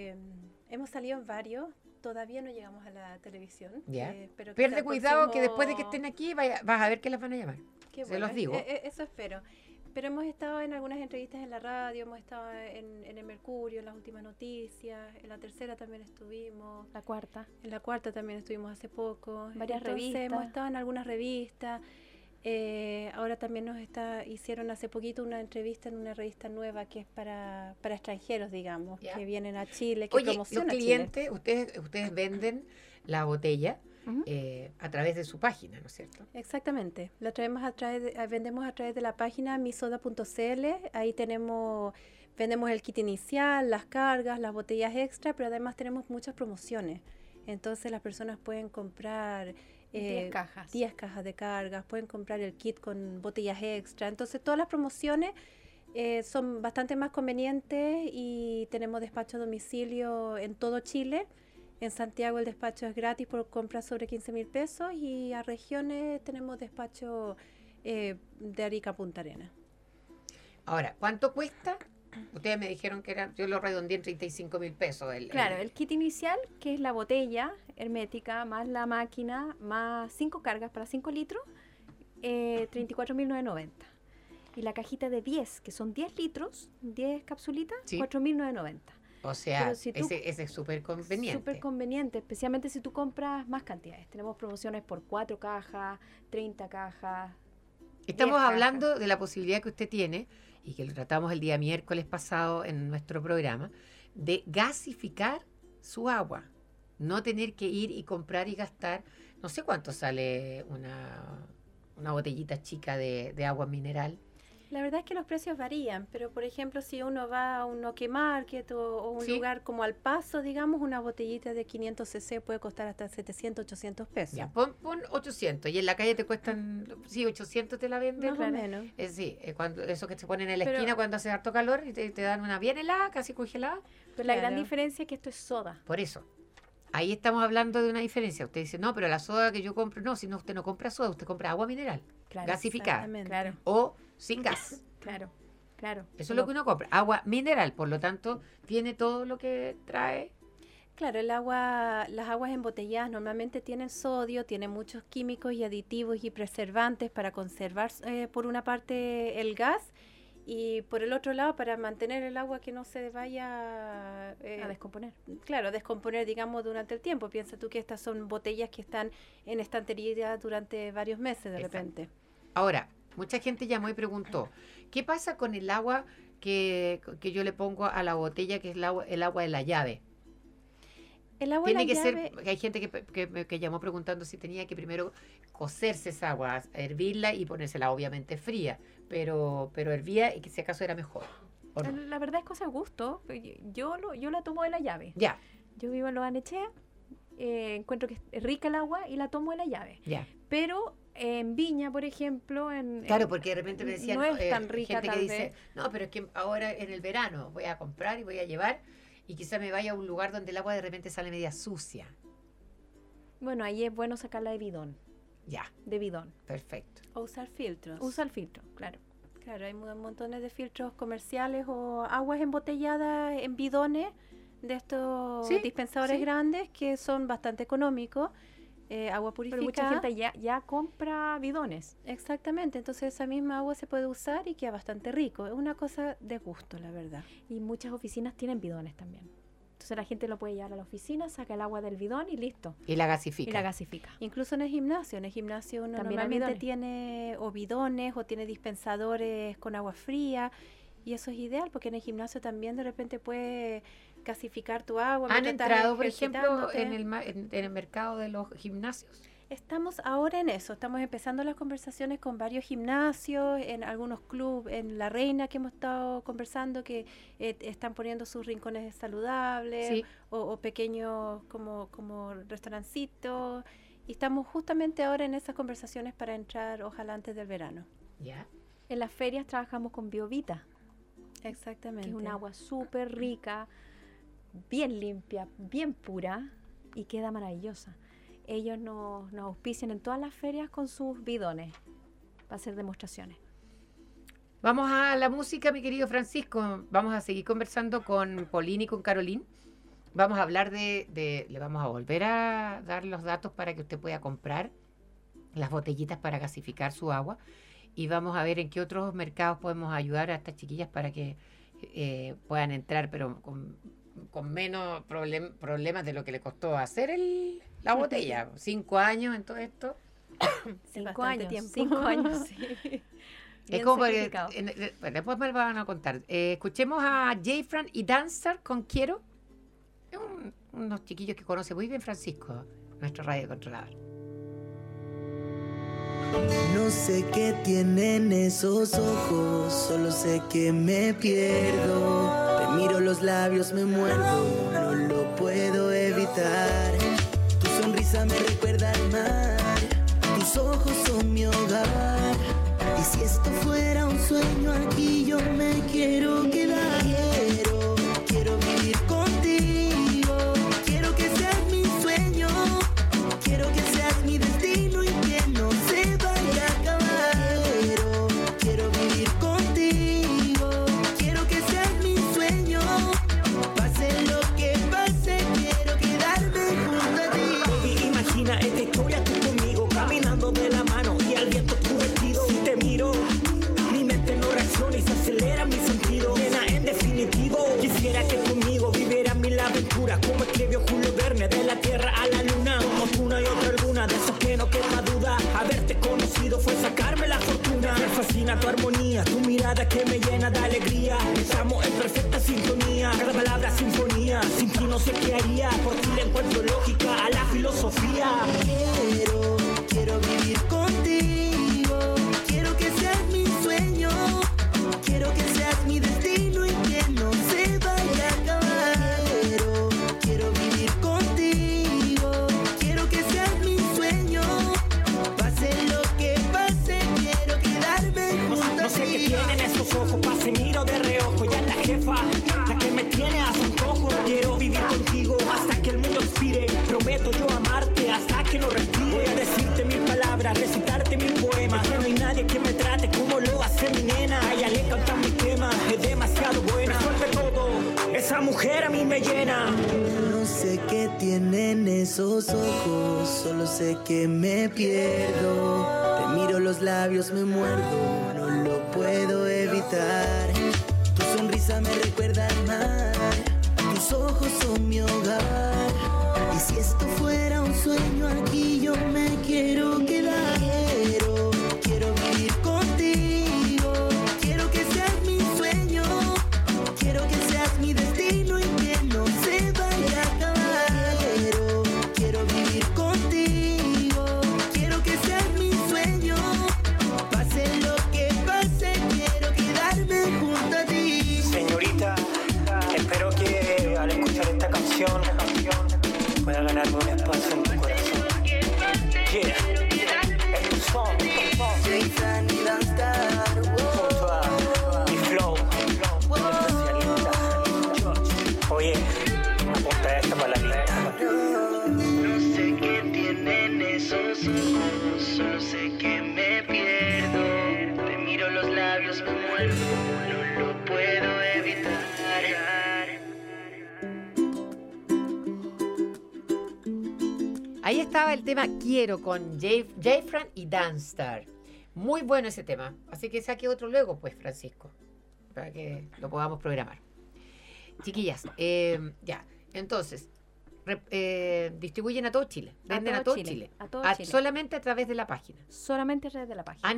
en varios. Todavía no llegamos a la televisión. Ya. Pero pierde cuidado que después de que estén aquí vas a ver que las van a llamar. Qué Se los digo. Eso espero. Pero hemos estado en algunas entrevistas en la radio, hemos estado en el Mercurio, en las últimas noticias, en la tercera también estuvimos. La cuarta. En la cuarta también estuvimos hace poco. Varias revistas. Hemos estado en algunas revistas. Ahora también hicieron hace poquito una entrevista en una revista nueva que es para extranjeros, digamos, que vienen a Chile, que promocionan los clientes, ustedes venden la botella a través de su página, ¿no es cierto? Exactamente. La traemos vendemos a través de la página misoda.cl. Ahí vendemos el kit inicial, las cargas, las botellas extra, pero además tenemos muchas promociones. Entonces las personas pueden comprar 10 cajas. 10 cajas de cargas, pueden comprar el kit con botellas extra. Entonces todas las promociones son bastante más convenientes y tenemos despacho a domicilio en todo Chile. En Santiago el despacho es gratis por compras sobre 15.000 pesos y a regiones tenemos despacho de Arica a Punta Arenas. Ahora, ¿cuánto cuesta? Ustedes me dijeron que yo lo redondeé en 35.000 pesos. Claro, el kit inicial, que es la botella hermética, más la máquina, más 5 cargas para 5 litros, 34.990. Y la cajita de 10, que son 10 litros, 10 capsulitas, sí. 4.990. O sea, si ese es súper conveniente. Súper conveniente, especialmente si tú compras más cantidades. Tenemos promociones por 4 cajas, 30 cajas. Estamos hablando de la posibilidad que usted tiene, y que lo tratamos el día miércoles pasado en nuestro programa, de gasificar su agua. No tener que ir y comprar y gastar, no sé cuánto sale una botellita chica de agua mineral. La verdad es que los precios varían, pero por ejemplo, si uno va a un OK Market o un lugar como Al Paso, digamos, una botellita de 500 cc puede costar hasta 700, 800 pesos. Ya, pon 800 y en la calle te cuestan, 800 te la venden. Más o menos. Cuando eso que se ponen en la esquina cuando hace harto calor y te dan una bien helada, casi congelada. Pero la gran diferencia es que esto es soda. Por eso. Ahí estamos hablando de una diferencia. Usted dice, no, pero la soda que yo compro, no, si no, usted no compra soda, usted compra agua mineral, gasificada, o sin gas. Claro. Eso es lo que uno compra, agua mineral, por lo tanto, tiene todo lo que trae. Claro, las aguas embotelladas normalmente tienen sodio, tienen muchos químicos y aditivos y preservantes para conservar, por una parte, el gas, y por el otro lado, para mantener el agua que no se vaya a descomponer. Claro, a descomponer, digamos, durante el tiempo. Piensa tú que estas son botellas que están en estantería durante varios meses de repente. Ahora, mucha gente llamó y preguntó, ¿qué pasa con el agua que yo le pongo a la botella, que es el agua de la llave? El agua Tiene de la que llave, ser, hay gente que llamó preguntando si tenía que primero cocerse esa agua, hervirla y ponérsela obviamente fría, pero hervía y que si acaso era mejor. ¿O no? La verdad es cosa de gusto. Yo la tomo de la llave. Ya, Yo vivo en Lo Barnechea, encuentro que es rica el agua y la tomo de la llave. ya. Pero en Viña, por ejemplo, Claro, porque de repente me decían, no es tan rica, gente que tal dice, vez. no, pero es que ahora en el verano voy a comprar y voy a llevar y quizá me vaya a un lugar donde el agua de repente sale media sucia. Bueno, ahí es bueno sacarla de bidón. Ya, De bidón. perfecto. o usar filtros. Usa el filtro, claro. Claro, hay montones de filtros comerciales o aguas embotelladas en bidones de estos Sí, dispensadores sí. grandes que son bastante económicos. Agua Pero purificada. mucha gente ya compra bidones. Exactamente, entonces esa misma agua se puede usar y queda bastante rico. Es una cosa de gusto, la verdad. Y muchas oficinas tienen bidones también. Entonces la gente lo puede llevar a la oficina, saca el agua del bidón y listo. Y la gasifica. Y la gasifica. Incluso en el gimnasio uno También hay normalmente bidones. tiene o bidones o tiene dispensadores con agua fría y eso es ideal porque en el gimnasio también de repente puede gasificar tu agua. ¿Han mientras estás entrado, por ejemplo, ejercitándote. en el mercado de los gimnasios? Estamos ahora en eso, estamos empezando las conversaciones con varios gimnasios, en algunos clubes, en La Reina que hemos estado conversando, que están poniendo sus rincones saludables Sí. o pequeños como restaurancitos. Y estamos justamente ahora en esas conversaciones para entrar, ojalá antes del verano. Ya. En las ferias trabajamos con Biovita, Exactamente. que es un agua súper rica, bien limpia, bien pura y queda maravillosa. Ellos nos auspician en todas las ferias con sus bidones para hacer demostraciones. Vamos a la música, mi querido Francisco. Vamos a seguir conversando con Paulín y con Carolín. Vamos a hablar le vamos a volver a dar los datos para que usted pueda comprar las botellitas para gasificar su agua. Y vamos a ver en qué otros mercados podemos ayudar a estas chiquillas para que puedan entrar, pero con menos problemas de lo que le costó hacer la botella. 5 años en todo esto. 5 bastante años. tiempo. 5 años, sí. Es Bien como que, sacrificado. bueno, después me lo van a contar. Escuchemos a J-Fran y Dancer con Quiero. Es unos chiquillos que conoce muy bien Francisco, nuestro radio controlador. No sé qué tienen esos ojos, solo sé que me pierdo. Te miro los labios, me muerdo, no lo puedo evitar. Tu sonrisa me recuerda al mar, tus ojos son mi hogar. Y si esto fuera un sueño, aquí yo me quiero quedar. Quiero vivir contigo, quiero que seas mi sueño, quiero que seas mi destino y que no se vaya a acabar. Quiero vivir contigo, quiero que seas mi sueño, pase lo que pase, quiero quedarme junto a ti. Imagina esta historia tú conmigo, caminando de la mano y al viento tu vestido. Si te miro, mi mente no reacciona y se acelera mi sentido. Nena, en definitivo, quisiera que conmigo vivieras mil aventuras, como escribió Julio Verne, de la tierra a la luna. Somos una y otra alguna, de eso que no queda duda. Haberte conocido fue sacarme la fortuna. Me fascina tu armonía, tu mirada que me llena de alegría. Estamos en perfecta sintonía, cada palabra sinfonía. Sin ti no sé qué haría, por ti le encuentro lógica a la filosofía. Quiero vivir contigo, quiero que seas mi sueño, quiero que seas mi destino y que no se vaya a acabar. Quiero vivir contigo, quiero que seas mi sueño, pase lo que pase, quiero quedarme junto No a sé qué ti. tienen esos ojos, pase miro de reojo. Ya la jefa, la que me tiene a su antojo. Quiero vivir contigo hasta que el mundo expire. Prometo yo amarte hasta que no respire. Voy a decirte mil palabras, recitarte mil poemas. No hay nadie que me trate como lo hace mi nena. A ella le cantan mis temas, es demasiado buena. Resuelve todo, esa mujer a mí me llena. No no sé qué tienen esos ojos, solo sé que me pierdo. Te miro los labios, me muerdo, no lo puedo evitar. Tu sonrisa me recuerda al mar, tus ojos son mi hogar. Y si esto fuera un sueño, aquí yo me quiero quedar. Quiero vivir contigo, quiero que seas mi sueño, quiero que seas mi destino y que no se vaya a acabar. Quiero vivir contigo, quiero que seas mi sueño, pase lo que pase, quiero quedarme junto a ti. Señorita, espero que al escuchar esta canción pueda ganarme un espacio en tu corazón. Yeah, es tu son, J-Fran y Danstar, junto a mi flow, especialista, George. Oye, apunta esta palabrita. no sé qué tienen esos ojos, solo sé que me pierdo. Te miro los labios, me muerdo, no lo puedo evitar. Ahí estaba el tema Quiero con J-Fran y Danstar. Muy bueno ese tema. Así que saque otro luego, pues, Francisco, para que lo podamos programar. Chiquillas, ya. Entonces, distribuyen a todo Chile. Venden a todo Chile. A todo Chile. Solamente a través de la página. Solamente a través de la página.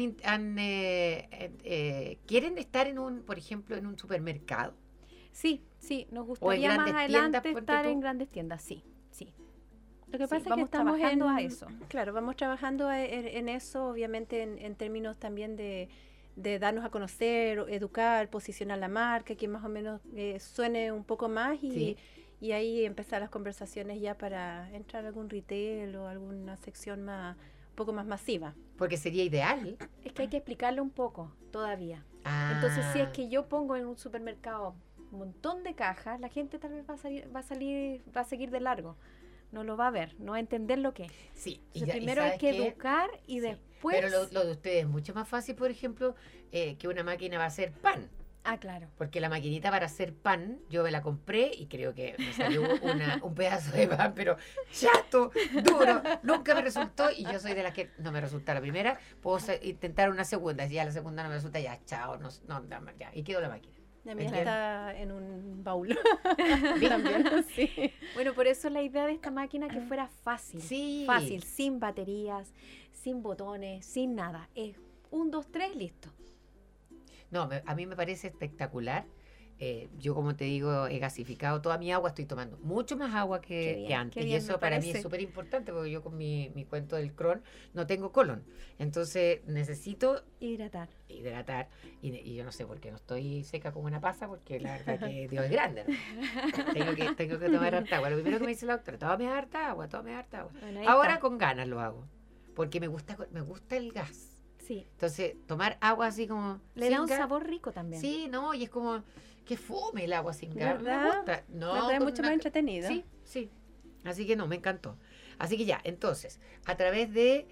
¿Quieren estar en un, por ejemplo, en un supermercado? Sí, nos gustaría más grandes adelante tiendas, estar ponte tú. en grandes tiendas, sí. Lo que Sí, pasa es que vamos estamos trabajando a eso. Claro, vamos trabajando en eso, obviamente en términos también de darnos a conocer, educar, posicionar la marca, que más o menos suene un poco más Sí. y ahí empezar las conversaciones ya para entrar a algún retail o alguna sección un poco más masiva. Porque sería ideal. Es que hay que explicarlo un poco todavía. Ah, Entonces, si es que yo pongo en un supermercado un montón de cajas, la gente tal vez va a seguir de largo. No lo va a ver, no va a entender lo que es. Sí. Entonces, primero hay que educar y Sí, después... Pero lo de ustedes es mucho más fácil, por ejemplo, que una máquina va a hacer pan. Ah, claro. Porque la maquinita para hacer pan, yo me la compré y creo que me salió un pedazo de pan, pero chato, duro, nunca me resultó. Y yo soy de las que no me resulta la primera, puedo intentar una segunda. Si ya la segunda no me resulta, ya, chao, ya, y quedó la máquina. La mía ¿Entiendes? está en un baúl. También, sí. Bueno, por eso la idea de esta máquina que fuera fácil. Sí. Fácil, sin baterías, sin botones, sin nada. Es 1, 2, 3, listo. No, a mí me parece espectacular. Yo, como te digo, he gasificado toda mi agua, estoy tomando mucho más agua Qué bien, que antes. qué Y bien, eso me para mí parece. es súper importante porque yo con mi cuento del Crohn no tengo colon. Entonces necesito Hidratar. hidratar. Y yo no sé por qué no estoy seca como una pasa, porque la verdad que Dios es grande, ¿no? tengo que tomar harta agua. Lo primero que me dice la doctora, tome harta agua. Bueno, ahí Ahora está. con ganas lo hago, porque me gusta el gas. Sí. Entonces, tomar agua así como... Le sin da un gas, sabor rico también. Sí, no, y es como que fome el agua sin gas. Me ¿Verdad? gusta. No, ¿Verdad? Es con mucho una más entretenido. Sí. Así que no, me encantó. Así que ya, entonces, a través de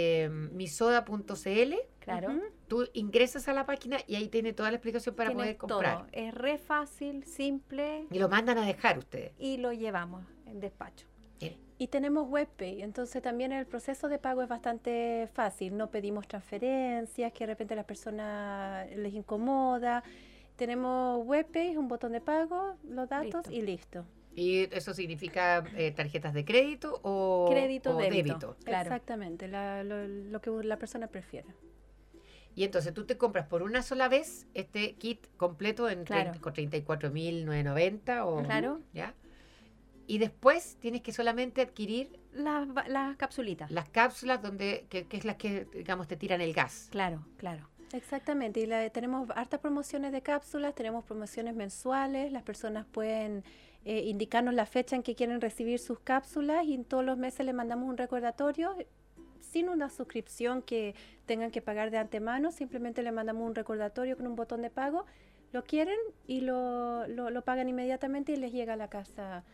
misoda.cl, Claro. Ujú. tú ingresas a la página y ahí tiene toda la explicación para Tiene poder comprar. todo. Es re fácil, simple Y lo mandan a dejar ustedes. y lo llevamos en despacho. Y tenemos WebPay, entonces también el proceso de pago es bastante fácil. No pedimos transferencias, que de repente a las personas les incomoda. Tenemos WebPay, un botón de pago, los datos Listo. y listo. ¿Y eso significa tarjetas de crédito o Crédito, o débito. Claro. Exactamente, lo que la persona prefiera. Y entonces tú te compras por una sola vez este kit completo en Claro. con 34.990 o Claro. ¿ya? Y después tienes que solamente adquirir Las capsulitas. las cápsulas que es las que, digamos, te tiran el gas. Claro. Exactamente, y tenemos hartas promociones de cápsulas, tenemos promociones mensuales, las personas pueden indicarnos la fecha en que quieren recibir sus cápsulas y todos los meses les mandamos un recordatorio sin una suscripción que tengan que pagar de antemano, simplemente le mandamos un recordatorio con un botón de pago, lo quieren y lo pagan inmediatamente y les llega a la casa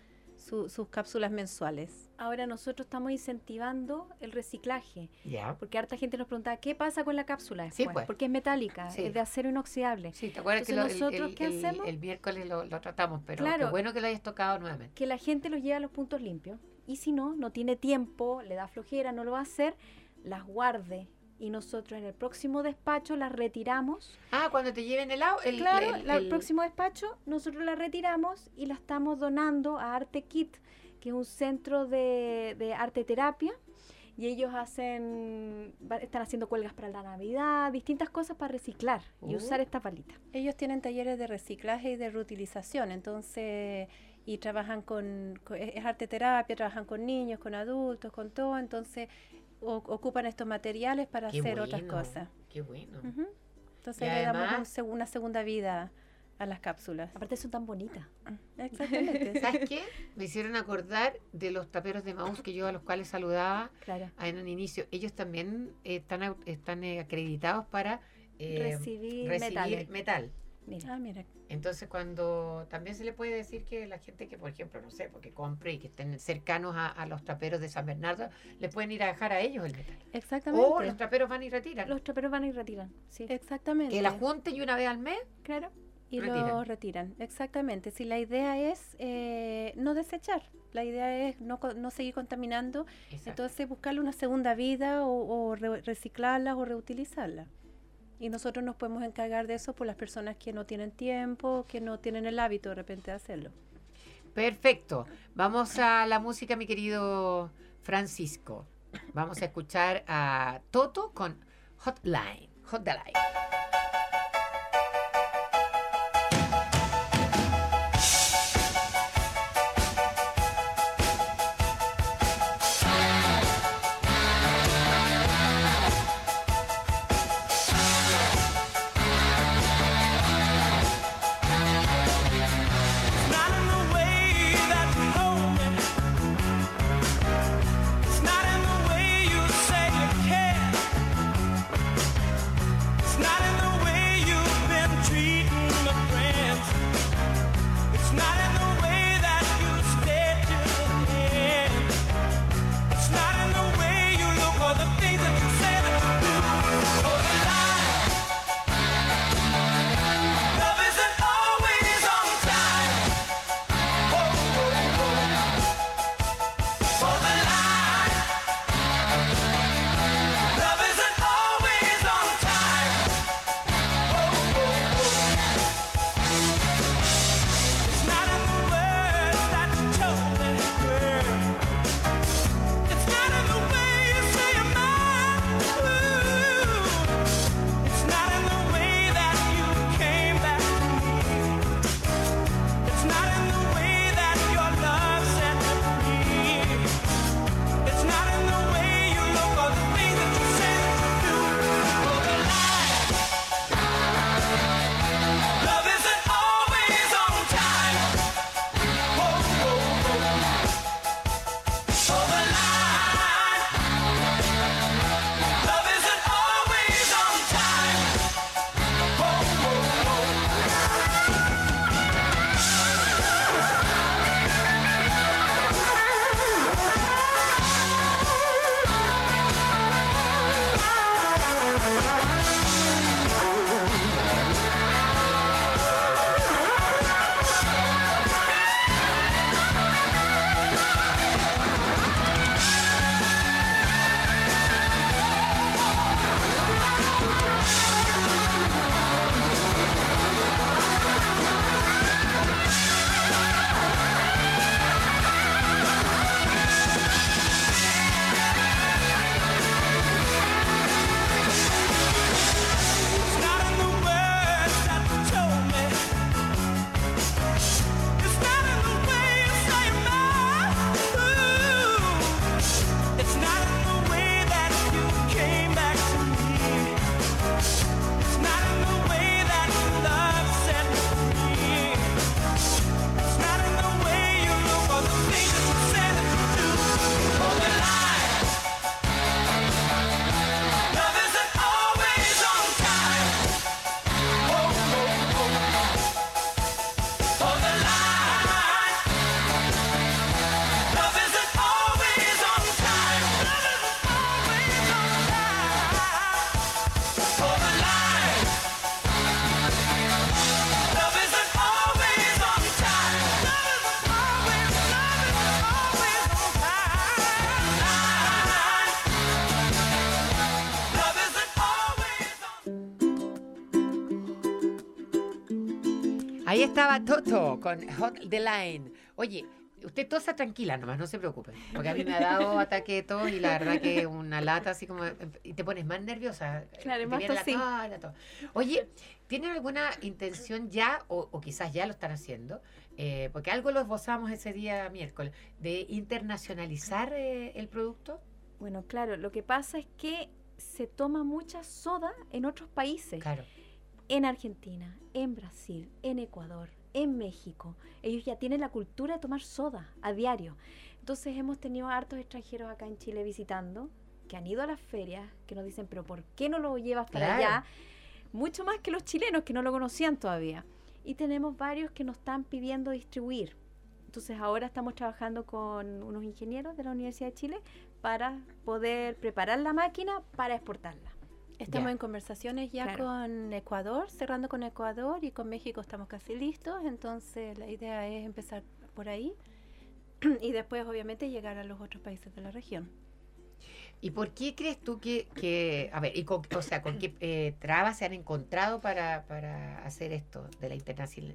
sus cápsulas mensuales. Ahora nosotros estamos incentivando el reciclaje, Ya. porque harta gente nos pregunta, ¿qué pasa con la cápsula Sí, después? pues. Porque es metálica, Sí. es de acero inoxidable. Sí, ¿te acuerdas Entonces, que nosotros, ¿qué hacemos? el miércoles lo tratamos, pero Claro. qué bueno que lo hayas tocado nuevamente. Que la gente los lleve a los puntos limpios, y si no tiene tiempo, le da flojera, no lo va a hacer, las guarde, y nosotros en el próximo despacho las retiramos. Ah, cuando te lleven el agua. Claro, el próximo despacho nosotros la retiramos y la estamos donando a Arte Kit, que es un centro de arte terapia, y ellos están haciendo cuelgas para la Navidad, distintas cosas para reciclar y usar estas palitas. Ellos tienen talleres de reciclaje y de reutilización, entonces, y trabajan es arte terapia, trabajan con niños, con adultos, con todo, entonces ocupan estos materiales para Qué hacer otras bueno, cosas. Qué bueno. Ujú. Entonces Y le damos además- una segunda vida a las cápsulas. Aparte son tan bonitas. Exactamente. ¿Sabes qué? Me hicieron acordar de los taperos de Maús que yo a los cuales saludaba Claro. en un inicio. Ellos también están acreditados para Recibir recibir metales. metal. Mira. Ah, mira. Entonces, cuando también se le puede decir que la gente que, por ejemplo, no sé, porque compre y que estén cercanos a los traperos de San Bernardo, le pueden ir a dejar a ellos el metal. Exactamente. O los traperos van y retiran. Los traperos van y retiran. Sí. Exactamente. Que la junten y una vez al mes. Claro. Y Retiran. lo retiran, exactamente. Si la idea es no desechar, la idea es no seguir contaminando, Exacto. entonces buscarle una segunda vida o reciclarlas o reutilizarlas. Y nosotros nos podemos encargar de eso por las personas que no tienen tiempo, que no tienen el hábito de repente de hacerlo. Perfecto. Vamos a la música, mi querido Francisco. Vamos a escuchar a Toto con Hotline. Hotline. Not in the way that you hold me. It's not in the way you say you care. It's not in the Ahí estaba Toto con Hot the Line. Oye, usted tosa tranquila nomás, no se preocupe. Porque a mí me ha dado ataque de tos y la verdad que una lata así como... Y te pones más nerviosa. Claro, te más viene la tosí. cara, todo. Oye, ¿tienen alguna intención ya, o quizás ya lo están haciendo, porque algo lo esbozamos ese día miércoles, de internacionalizar el producto? Bueno, claro, lo que pasa es que se toma mucha soda en otros países. Claro. En Argentina, en Brasil, en Ecuador, en México. Ellos ya tienen la cultura de tomar soda a diario. Entonces hemos tenido hartos extranjeros acá en Chile visitando, que han ido a las ferias, que nos dicen, pero ¿por qué no lo llevas para Claro. allá? Mucho más que los chilenos, que no lo conocían todavía. Y tenemos varios que nos están pidiendo distribuir. Entonces ahora estamos trabajando con unos ingenieros de la Universidad de Chile para poder preparar la máquina para exportarla. Estamos Ya. en conversaciones ya Claro. con Ecuador, cerrando con Ecuador, y con México estamos casi listos. Entonces la idea es empezar por ahí y después obviamente llegar a los otros países de la región. ¿Y por qué crees tú que a ver, con qué trabas se han encontrado para hacer esto de la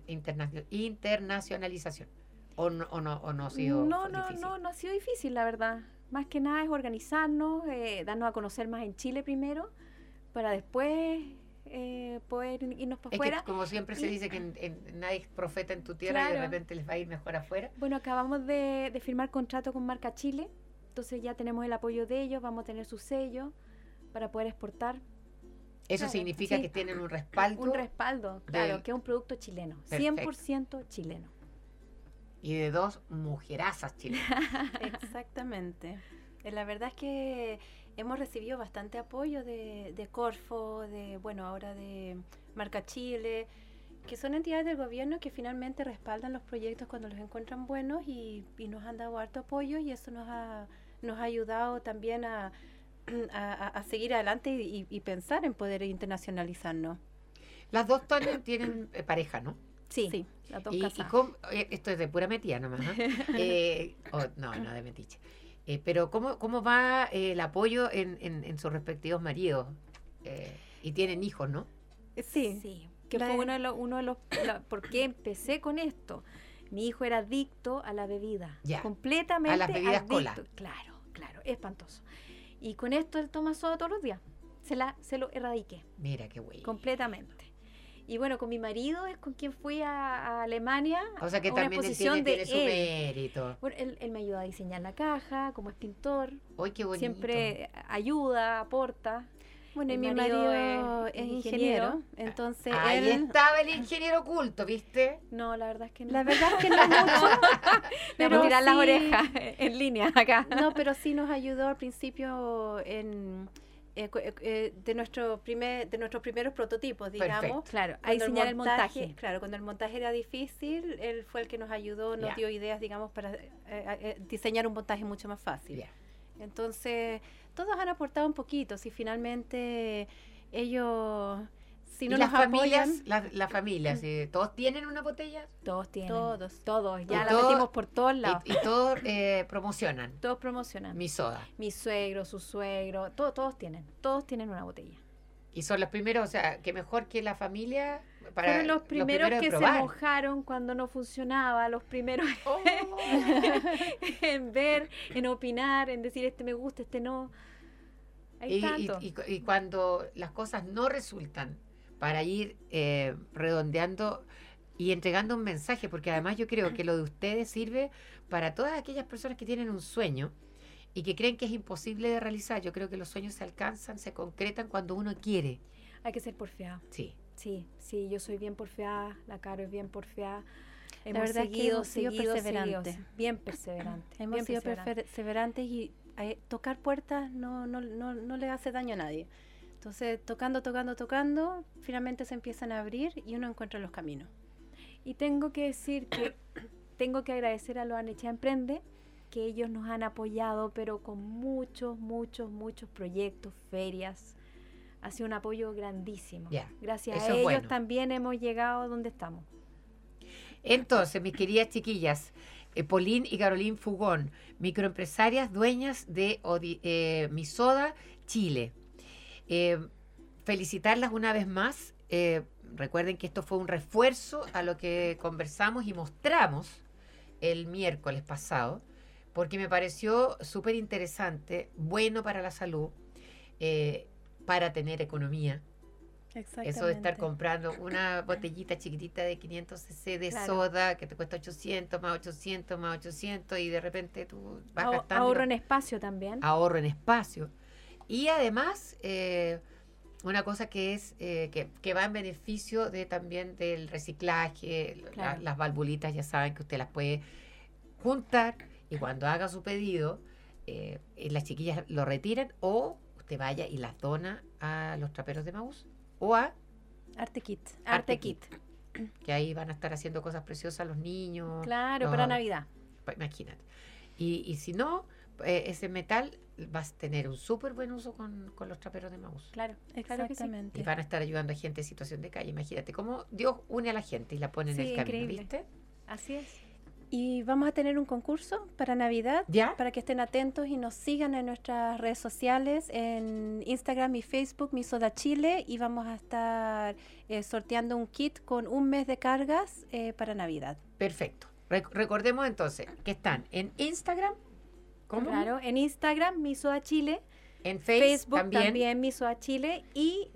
internacionalización? ¿O no ha sido difícil? No ha sido difícil, la verdad. Más que nada es organizarnos, darnos a conocer más en Chile primero, para después poder irnos para Es afuera. que como siempre se dice que nadie es profeta en tu tierra y de Claro. repente les va a ir mejor afuera. Bueno, acabamos de firmar contrato con Marca Chile, entonces ya tenemos el apoyo de ellos, vamos a tener su sello para poder exportar. Eso Claro, significa sí. que tienen un respaldo Un respaldo, claro, del- que es un producto chileno, Perfecto. 100% chileno. y de dos mujerazas chilenas. Exactamente. La verdad es que hemos recibido bastante apoyo de Corfo, ahora de Marca Chile, que son entidades del gobierno que finalmente respaldan los proyectos cuando los encuentran buenos, y nos han dado harto apoyo, y eso nos ha ayudado también a seguir adelante y pensar en poder internacionalizarnos. Las dos tienen pareja, ¿no? Sí, las dos Y casadas. esto es de pura metida nomás, ¿no? No de metiche. Pero ¿cómo va el apoyo en sus respectivos maridos? Y tienen hijos, ¿no? Sí, que fue uno de los ¿por qué empecé con esto? Mi hijo era adicto a la bebida, Ya. completamente A las bebidas adicto. cola. Claro, espantoso. Y con esto él toma soda todos los días. Se lo erradiqué Mira qué güey. completamente. Y bueno, con mi marido es con quien fui a Alemania O sea que a una también él exposición tiene de su él. mérito. Bueno, él me ayuda a diseñar la caja, como es pintor, ¡Ay, qué bonito! siempre ayuda, aporta. Bueno, y Mi mi marido marido es es ingeniero, ingeniero. entonces Ahí él... estaba el ingeniero oculto, ¿viste? No, la verdad es que no. La verdad es que no mucho, Me voy a tirar las sí- orejas en línea acá. No, pero sí nos ayudó al principio de nuestros primeros prototipos, digamos. Perfecto. Claro, a Cuando diseñar el montaje. Claro, cuando el montaje era difícil, él fue el que nos ayudó, nos Ya. dio ideas, digamos, para diseñar un montaje mucho más fácil. Ya. Entonces, todos han aportado un poquito. Si finalmente ellos, si ¿Y no las nos apoyan, familias? Las familias, ¿todos tienen una botella? Todos tienen. Todos. Todos. Ya Y la todo- metimos por todos lados. Y todos promocionan Todos promocionan. mi soda. Mi suegro, su suegro, todos tienen una botella. Y son los primeros, o sea, que mejor que la familia para Fueron los primeros en que se probar. mojaron cuando no funcionaba, los primeros Oh. en ver, en opinar, en decir este me gusta, este no. Hay tanto. Y cuando las cosas no resultan, para ir redondeando y entregando un mensaje, porque además yo creo que lo de ustedes sirve para todas aquellas personas que tienen un sueño y que creen que es imposible de realizar. Yo creo que los sueños se alcanzan, se concretan cuando uno quiere. Hay que ser porfiada. Sí. Sí, yo soy bien porfiada, la Caro es bien porfiada. La verdad es que hemos sido perseverantes. Bien perseverantes. hemos bien sido perseverantes. perseverantes, y tocar puertas no le hace daño a nadie. Entonces, tocando, finalmente se empiezan a abrir y uno encuentra los caminos. Y tengo que decir que tengo que agradecer a los Anechea Emprende, que ellos nos han apoyado, pero con muchos proyectos, ferias. Ha sido un apoyo grandísimo. Ya, Gracias eso a es ellos bueno. también hemos llegado a donde estamos. Entonces, mis queridas chiquillas, Polín y Carolín Fugón, microempresarias dueñas de Misoda Chile. Felicitarlas una vez más. recuerden que esto fue un refuerzo a lo que conversamos y mostramos el miércoles pasado, porque me pareció súper interesante, bueno para la salud, para tener economía. Eso de estar comprando una botellita chiquitita de 500 cc de soda que te cuesta 800, más 800, más 800 y de repente tú vas gastando. Ahorro en espacio también. Ahorro en espacio. Y además, una cosa que es que va en beneficio también del reciclaje, Claro. las valvulitas ya saben que usted las puede juntar y cuando haga su pedido, las chiquillas lo retiran o usted vaya y las dona a los traperos de Maús o a Arte Kit. Arte Kit, que ahí van a estar haciendo cosas preciosas los niños. Claro, para Navidad. Imagínate. Y si no, ese metal va a tener un súper buen uso con los traperos de Maús. Claro, claro que sí. Y van a estar ayudando a gente en situación de calle. Imagínate cómo Dios une a la gente y la pone en el camino, increíble. ¿viste? Así es. Y vamos a tener un concurso para Navidad, ¿Ya? para que estén atentos y nos sigan en nuestras redes sociales, en Instagram y Facebook, Mi Soda Chile, y vamos a estar sorteando un kit con un mes de cargas para Navidad. Perfecto. Recordemos entonces que están en Instagram, ¿cómo? Claro, en Instagram, Mi Soda Chile. En Facebook también. Mi Soda Chile y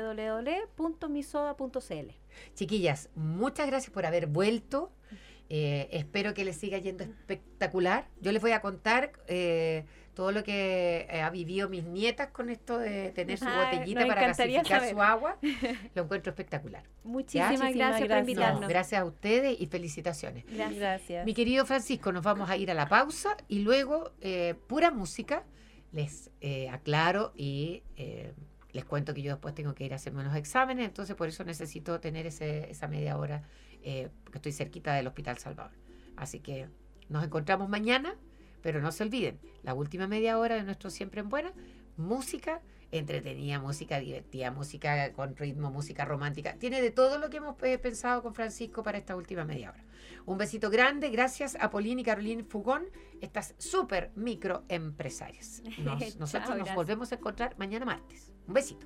www.misoda.cl. Chiquillas, muchas gracias por haber vuelto. Espero que les siga yendo espectacular. Yo les voy a contar todo lo que ha vivido mis nietas con esto de tener su botellita para gasificar su agua. Lo encuentro espectacular. Muchísimas gracias por invitarnos. No, gracias a ustedes y felicitaciones. Gracias. Mi querido Francisco, nos vamos a ir a la pausa y luego pura música. Les aclaro y les cuento que yo después tengo que ir a hacerme unos exámenes, entonces por eso necesito tener esa media hora porque estoy cerquita del Hospital Salvador. Así que nos encontramos mañana, pero no se olviden, la última media hora de nuestro Siempre en Buena, música entretenida, música divertida, música con ritmo, música romántica. Tiene de todo lo que hemos pensado con Francisco para esta última media hora. Un besito grande, gracias a Pauline y Caroline Fugón, estas súper microempresarias. Nosotros nos volvemos a encontrar mañana martes. Un besito.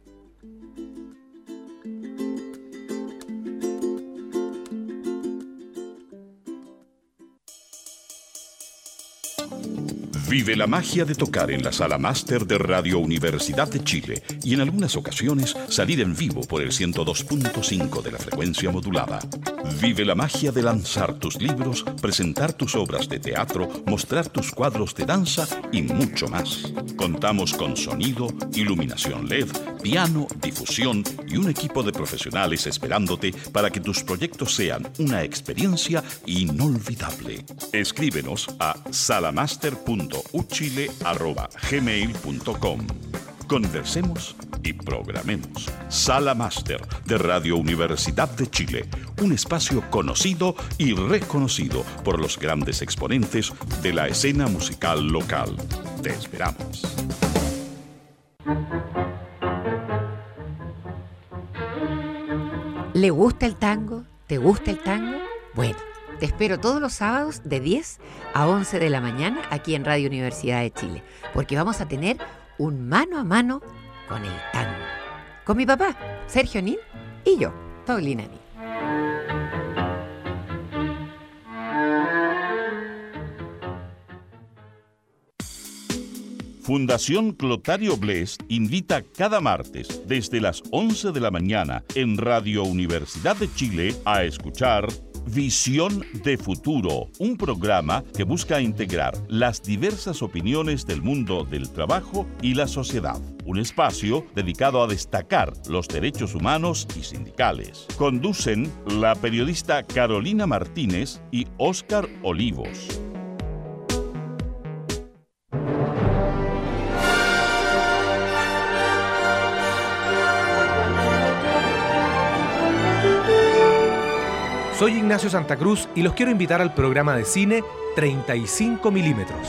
Vive la magia de tocar en la Sala Máster de Radio Universidad de Chile y en algunas ocasiones salir en vivo por el 102.5 de la frecuencia modulada. Vive la magia de lanzar tus libros, presentar tus obras de teatro, mostrar tus cuadros de danza y mucho más. Contamos con sonido, iluminación LED, piano, difusión y un equipo de profesionales esperándote para que tus proyectos sean una experiencia inolvidable. Escríbenos a salamaster.uchile@gmail.com. Conversemos y programemos. Sala Máster de Radio Universidad de Chile, un espacio conocido y reconocido por los grandes exponentes de la escena musical local. Te esperamos. ¿Le gusta el tango? ¿Te gusta el tango? Bueno, te espero todos los sábados de 10 a 11 de la mañana aquí en Radio Universidad de Chile, porque vamos a tener un mano a mano con el tango. Con mi papá, Sergio Nin, y yo, Paulina Nin. Fundación Clotario Blest invita cada martes desde las 11 de la mañana en Radio Universidad de Chile a escuchar Visión de Futuro, un programa que busca integrar las diversas opiniones del mundo del trabajo y la sociedad. Un espacio dedicado a destacar los derechos humanos y sindicales. Conducen la periodista Carolina Martínez y Óscar Olivos. Soy Ignacio Santa Cruz y los quiero invitar al programa de cine 35 milímetros.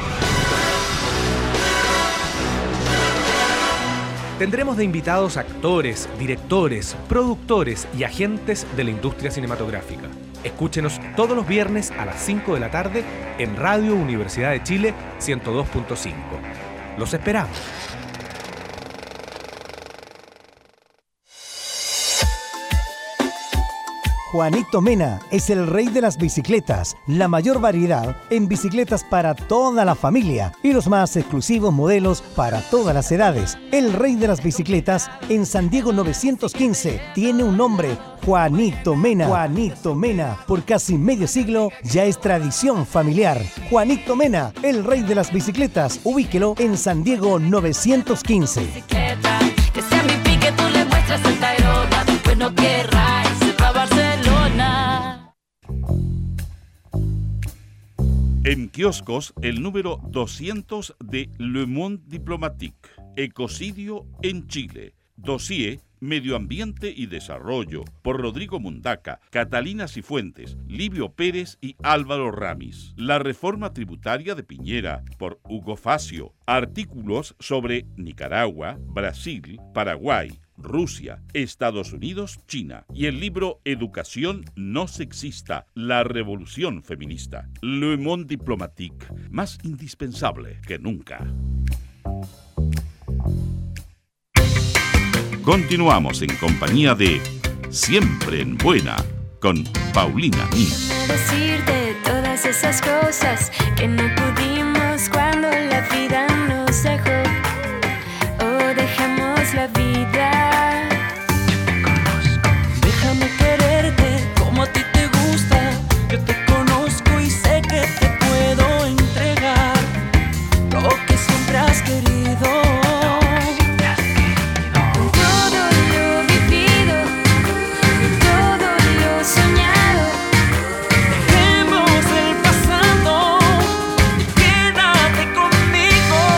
Tendremos de invitados actores, directores, productores y agentes de la industria cinematográfica. Escúchenos todos los viernes a las 5 de la tarde en Radio Universidad de Chile 102.5. Los esperamos. Juanito Mena es el rey de las bicicletas, la mayor variedad en bicicletas para toda la familia y los más exclusivos modelos para todas las edades. El rey de las bicicletas en San Diego 915 tiene un nombre, Juanito Mena. Juanito Mena, por casi medio siglo ya es tradición familiar. Juanito Mena, el rey de las bicicletas, ubíquelo en San Diego 915. Que sea mi pique, tú le muestras el Tayrona, después no querrás irse pa' Barcelona. En kioscos, el número 200 de Le Monde Diplomatique, Ecocidio en Chile, dossier Medio Ambiente y Desarrollo, por Rodrigo Mundaca, Catalina Cifuentes, Livio Pérez y Álvaro Ramis. La reforma tributaria de Piñera, por Hugo Facio. Artículos sobre Nicaragua, Brasil, Paraguay, Rusia, Estados Unidos, China. Y el libro Educación no sexista, la revolución feminista. Le Monde Diplomatique, más indispensable que nunca. Continuamos en compañía de Siempre en Buena, con Paulina Nin. Decirte todas esas cosas que no pudimos cuando la vida nos dejó, o dejamos la vida. Déjame quererte como a ti te gusta. Yo te conozco y sé que te puedo entregar lo que siempre has querido. Dejemos el pasado y quédate conmigo.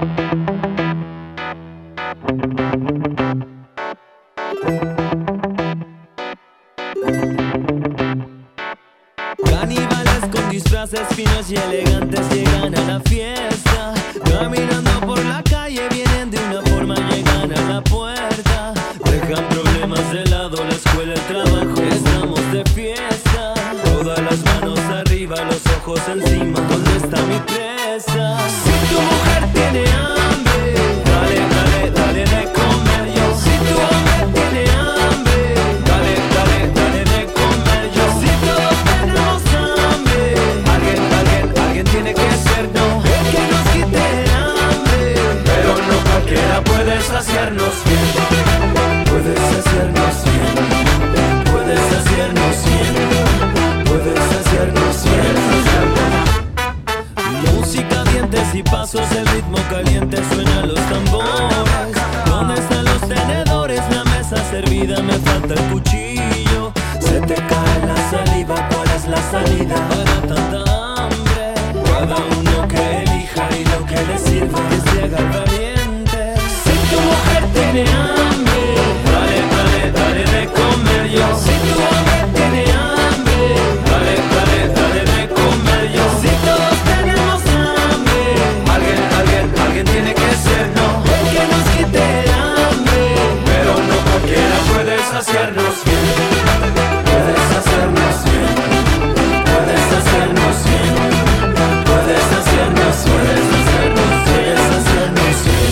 Caníbales con disfraces finos y elegantes llegan a la fiesta. Caminando por la calle vienen de una forma, llegan a la puerta. Dejan problemas de lado, la escuela, el trabajo, estamos de fiesta. Todas las manos arriba, los ojos encima, ¿dónde está mi presa? Si tu mujer tiene hambre, dale, dale, dale de comer yo. Si tu hombre tiene hambre, dale, dale, dale de comer yo. Si todos tenemos hambre, alguien tiene que ser, no, el que nos quite el hambre. Pero no cualquiera puede saciarnos bien, puedes saciarnos bien, puedes saciarnos bien, puedes saciarnos bien. Música, dientes y pasos, el ritmo caliente, suenan los tambores. ¿Dónde están los tenedores? La mesa servida, me falta el cuchillo. Se te cae la saliva, ¿cuál es la salida para tanta hambre? Cada uno que elija y lo que le sirva, que se haga valiente. Si tu mujer tiene hambre, dale, dale, dale de comer yo. Si tu hombre tiene hambre, dale, dale, dale de comer yo. Si todos tenemos hambre, alguien tiene que ser, no, el que nos quite el hambre. Pero no cualquiera puede saciarnos bien, puedes hacernos bien, puedes hacernos bien, puedes hacernos, puedes hacernos, puedes hacernos bien.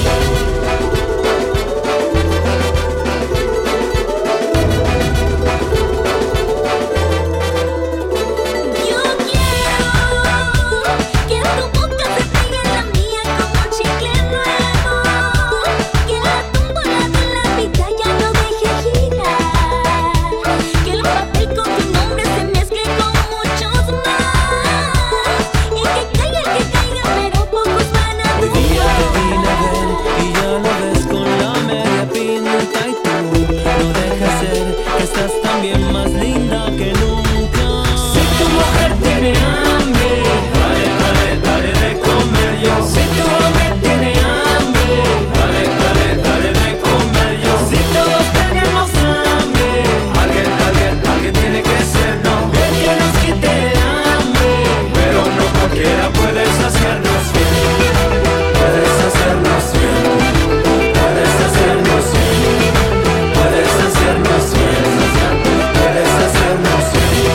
Yo quiero que tu boca se pegue en la mía como chicle nuevo, que la tómbola de la vida ya no deje girar, que el papel con tu nombre se mezcle con muchos más, y que caiga el que caiga, pero pocos van a Hoy día te dudar. vine a ver y ya lo ves con la media pinta y tú no dejas ser que estás también más linda que nunca. Si tu mujer tiene hambre, dale, dale, dale de comer yo. Si tu hombre tiene hambre, dale, dale, dale de comer yo. Si todos tenemos hambre, alguien tiene que ser, no, el que nos quite el hambre. Pero no cualquiera puede saciarnos bien, puedes hacernos bien, puedes hacernos bien, puedes hacernos bien, puedes hacernos bien.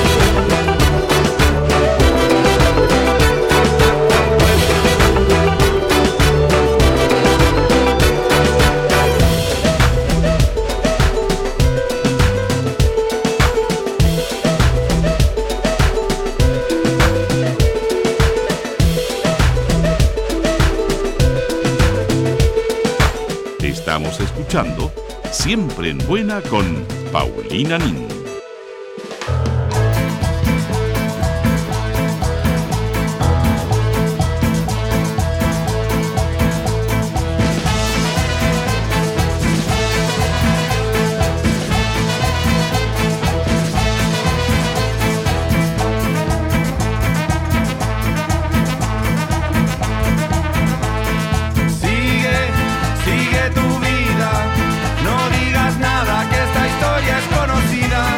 Estamos escuchando Siempre en Buena con Paulina Nin. Sigue tu vida, no digas nada, que esta historia es conocida.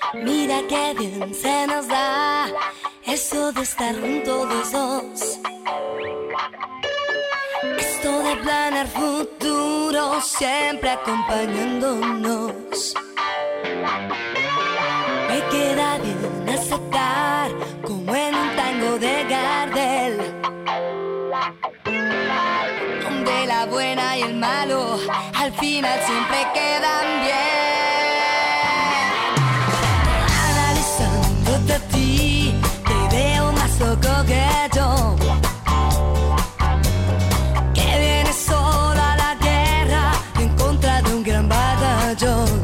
Mira qué bien se nos da eso de estar juntos los dos. Esto de planear futuro siempre acompañándonos. Me queda bien aceptar como en un tango de Gardel, donde la buena y el malo al final siempre quedan bien. Analizándote a ti, te veo más loco que yo, que vienes solo a la guerra en contra de un gran batallón.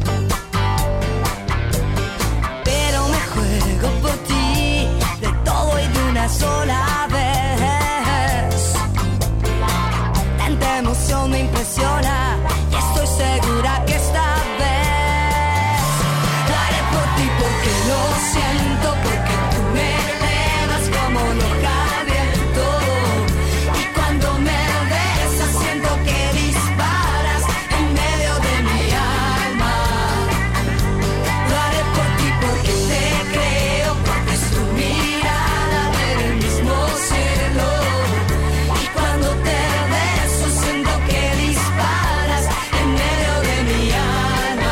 Pero me juego por ti, de todo y de una sola vez. Tanta emoción me impresiona y estoy segura que esta vez lo haré por ti porque lo siento, porque tú me elevas como loca al viento. Y cuando me besas siento que disparas en medio de mi alma. Lo haré por ti porque te creo, porque es tu mirada ver el mismo cielo. Y cuando te beso siento que disparas en medio de mi alma.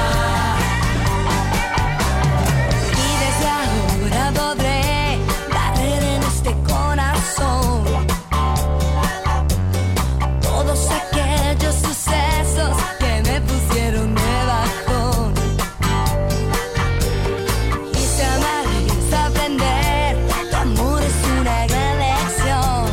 Y desde ahora podré barrer en este corazón todos aquellos sucesos que me pusieron de bajón. Y si amar es aprender, tu amor es una gran lección.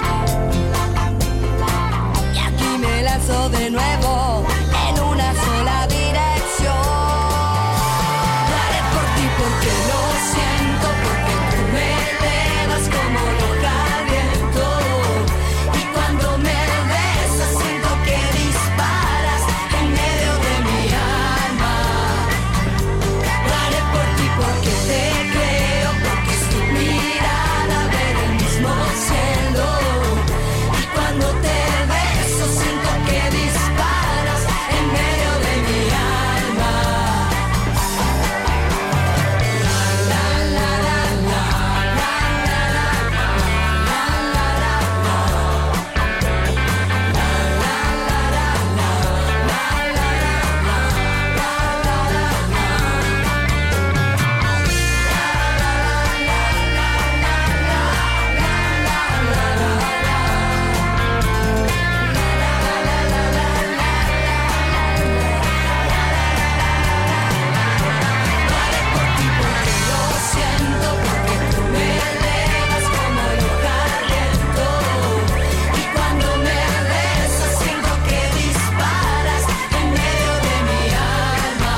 Y aquí me lanzo de nuevo en una sola dirección. Lo haré por ti porque lo siento, porque tú me elevas como loca al viento. Y cuando me besas siento que disparas en medio de mi alma. Lo haré por ti porque te creo, porque es tu mirada ver el mismo cielo. Y cuando te beso siento que disparas en medio de mi alma. La la la la, la la la la, la la la la, la la la la, la la lo siento, porque tú me elevas como loca al viento. Y cuando me besas siento que disparas en medio de mi alma.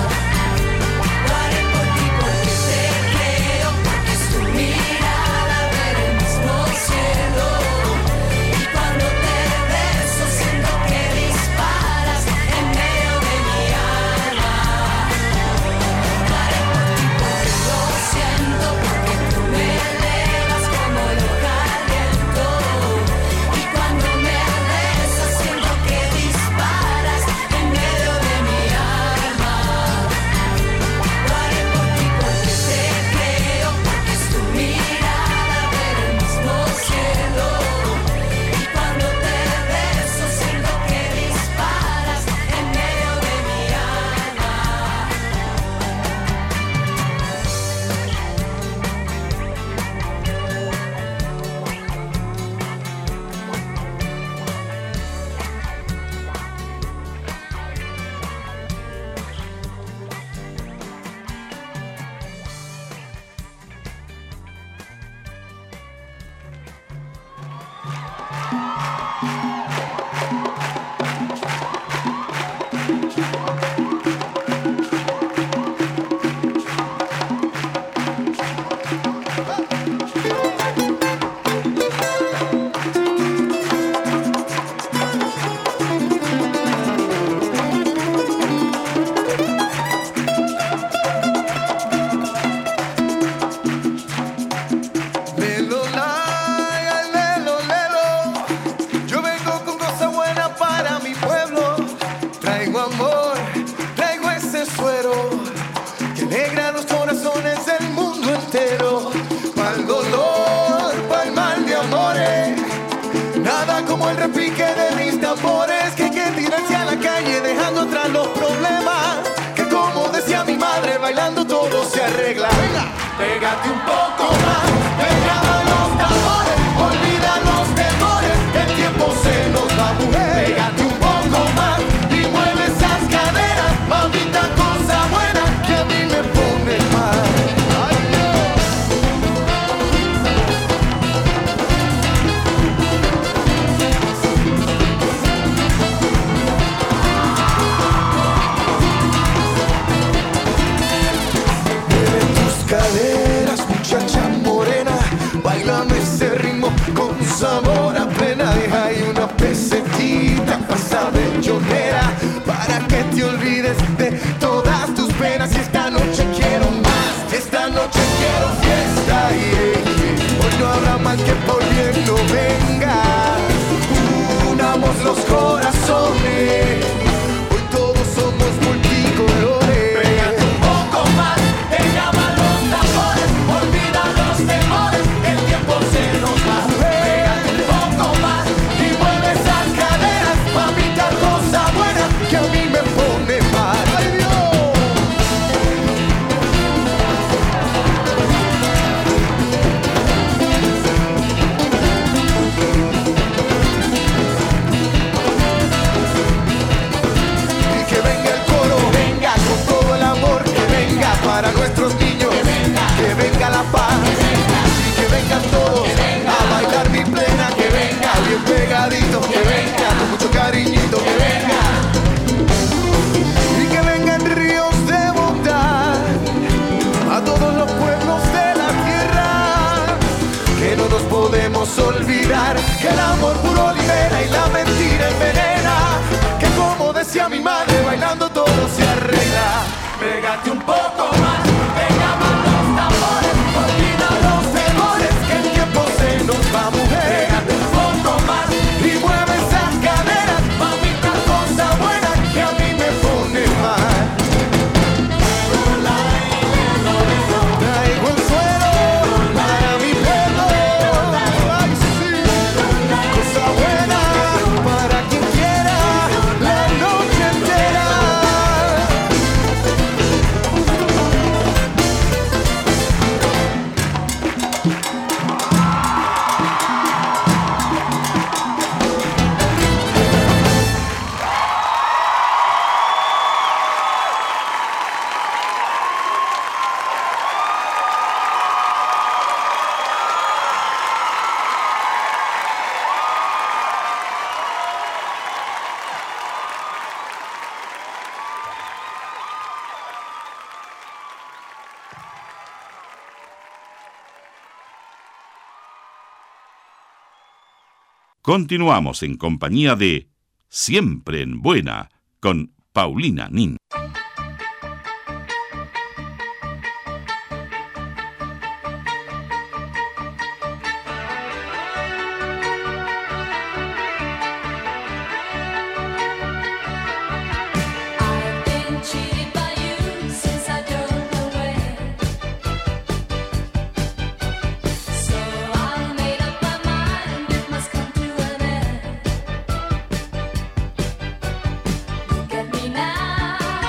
Lo haré por ti porque te creo, porque es tu mirada ver el mismo cielo. Y cuando te beso siento que disparas en medio de mi alma. Lo haré por ti porque lo siento, porque tú me elevas como loca al viento. Y cuando me besas siento que disparas en medio de mi alma. Lo haré por ti porque te creo, porque es tu mirada ver el mismo cielo. Y cuando te beso siento que disparas en medio de mi alma. Traigo amor, traigo ese suero que alegra los corazones. repique de mis tambores, que hay que tirarse a la calle dejando atrás los problemas, que como decía mi madre, bailando todo se arregla. Venga, pégate un poco más, venga los tambores, olvida los temores, el tiempo se nos va, mujer. Pégate un poco más y mueve esas caderas, mamita, cosa buena que a mí me pone mal. Ay, caderas, muchacha morena, bailame ese ritmo con sabor a plena. Deja ahí una pesetita pasa bellonera para que te olvides de todas tus penas. Y esta noche quiero más, esta noche quiero fiesta. Hoy no habrá mal que por bien no venga. Unamos los corazones, hoy todos somos multicolores. Pégate un poco más, te llaman los tambores, olvida los temores, el tiempo se nos va. Pégate un poco más y mueve esas caderas, mamita, cosa buena que a mí me pone mal. ¡Ay, Dios! Y que venga el coro, venga con todo el amor, que venga para nuestros niños, que venga la paz, y que vengan todos a bailar mi plena, que venga bien pegadito, que venga con mucho cariñito, que venga, y que vengan ríos de bondad a todos los pueblos de la tierra, que no nos podemos olvidar que el amor puro libera y la mentira envenena, que como decía mi madre, bailando todo se arregla. Pégate un poco más, venga más los tambores, olvida los temores, que el tiempo se nos va, mujer. Pégate un poco más y mueve esas caderas, mamita, cosa buena que a mí me pone mal. Traigo el suelo para mi pelo, ay sí, cosa buena para quien quiera la noche entera. Continuamos en compañía de Siempre en Buena con Paulina Nin. Now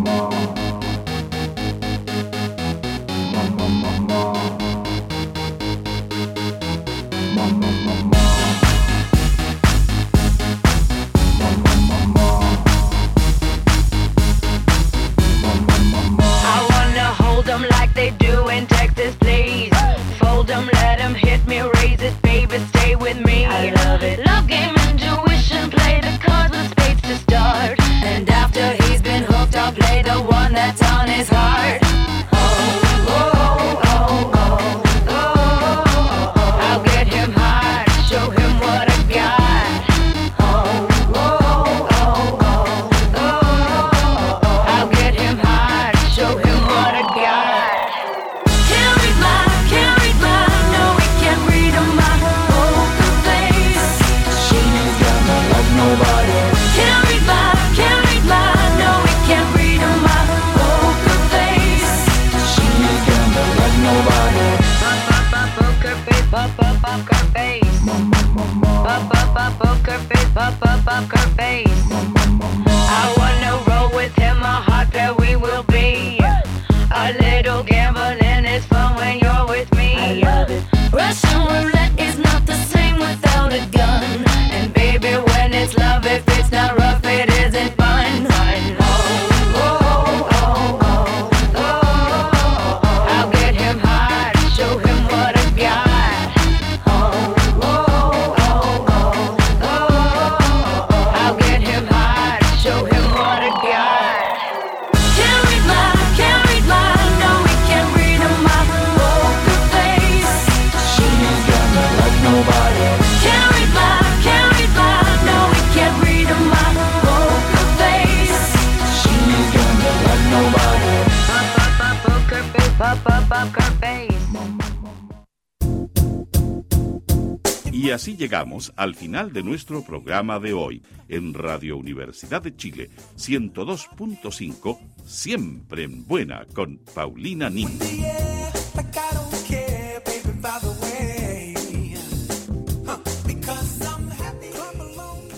Y así llegamos al final de nuestro programa de hoy en Radio Universidad de Chile 102.5, siempre en buena, con Paulina Nin.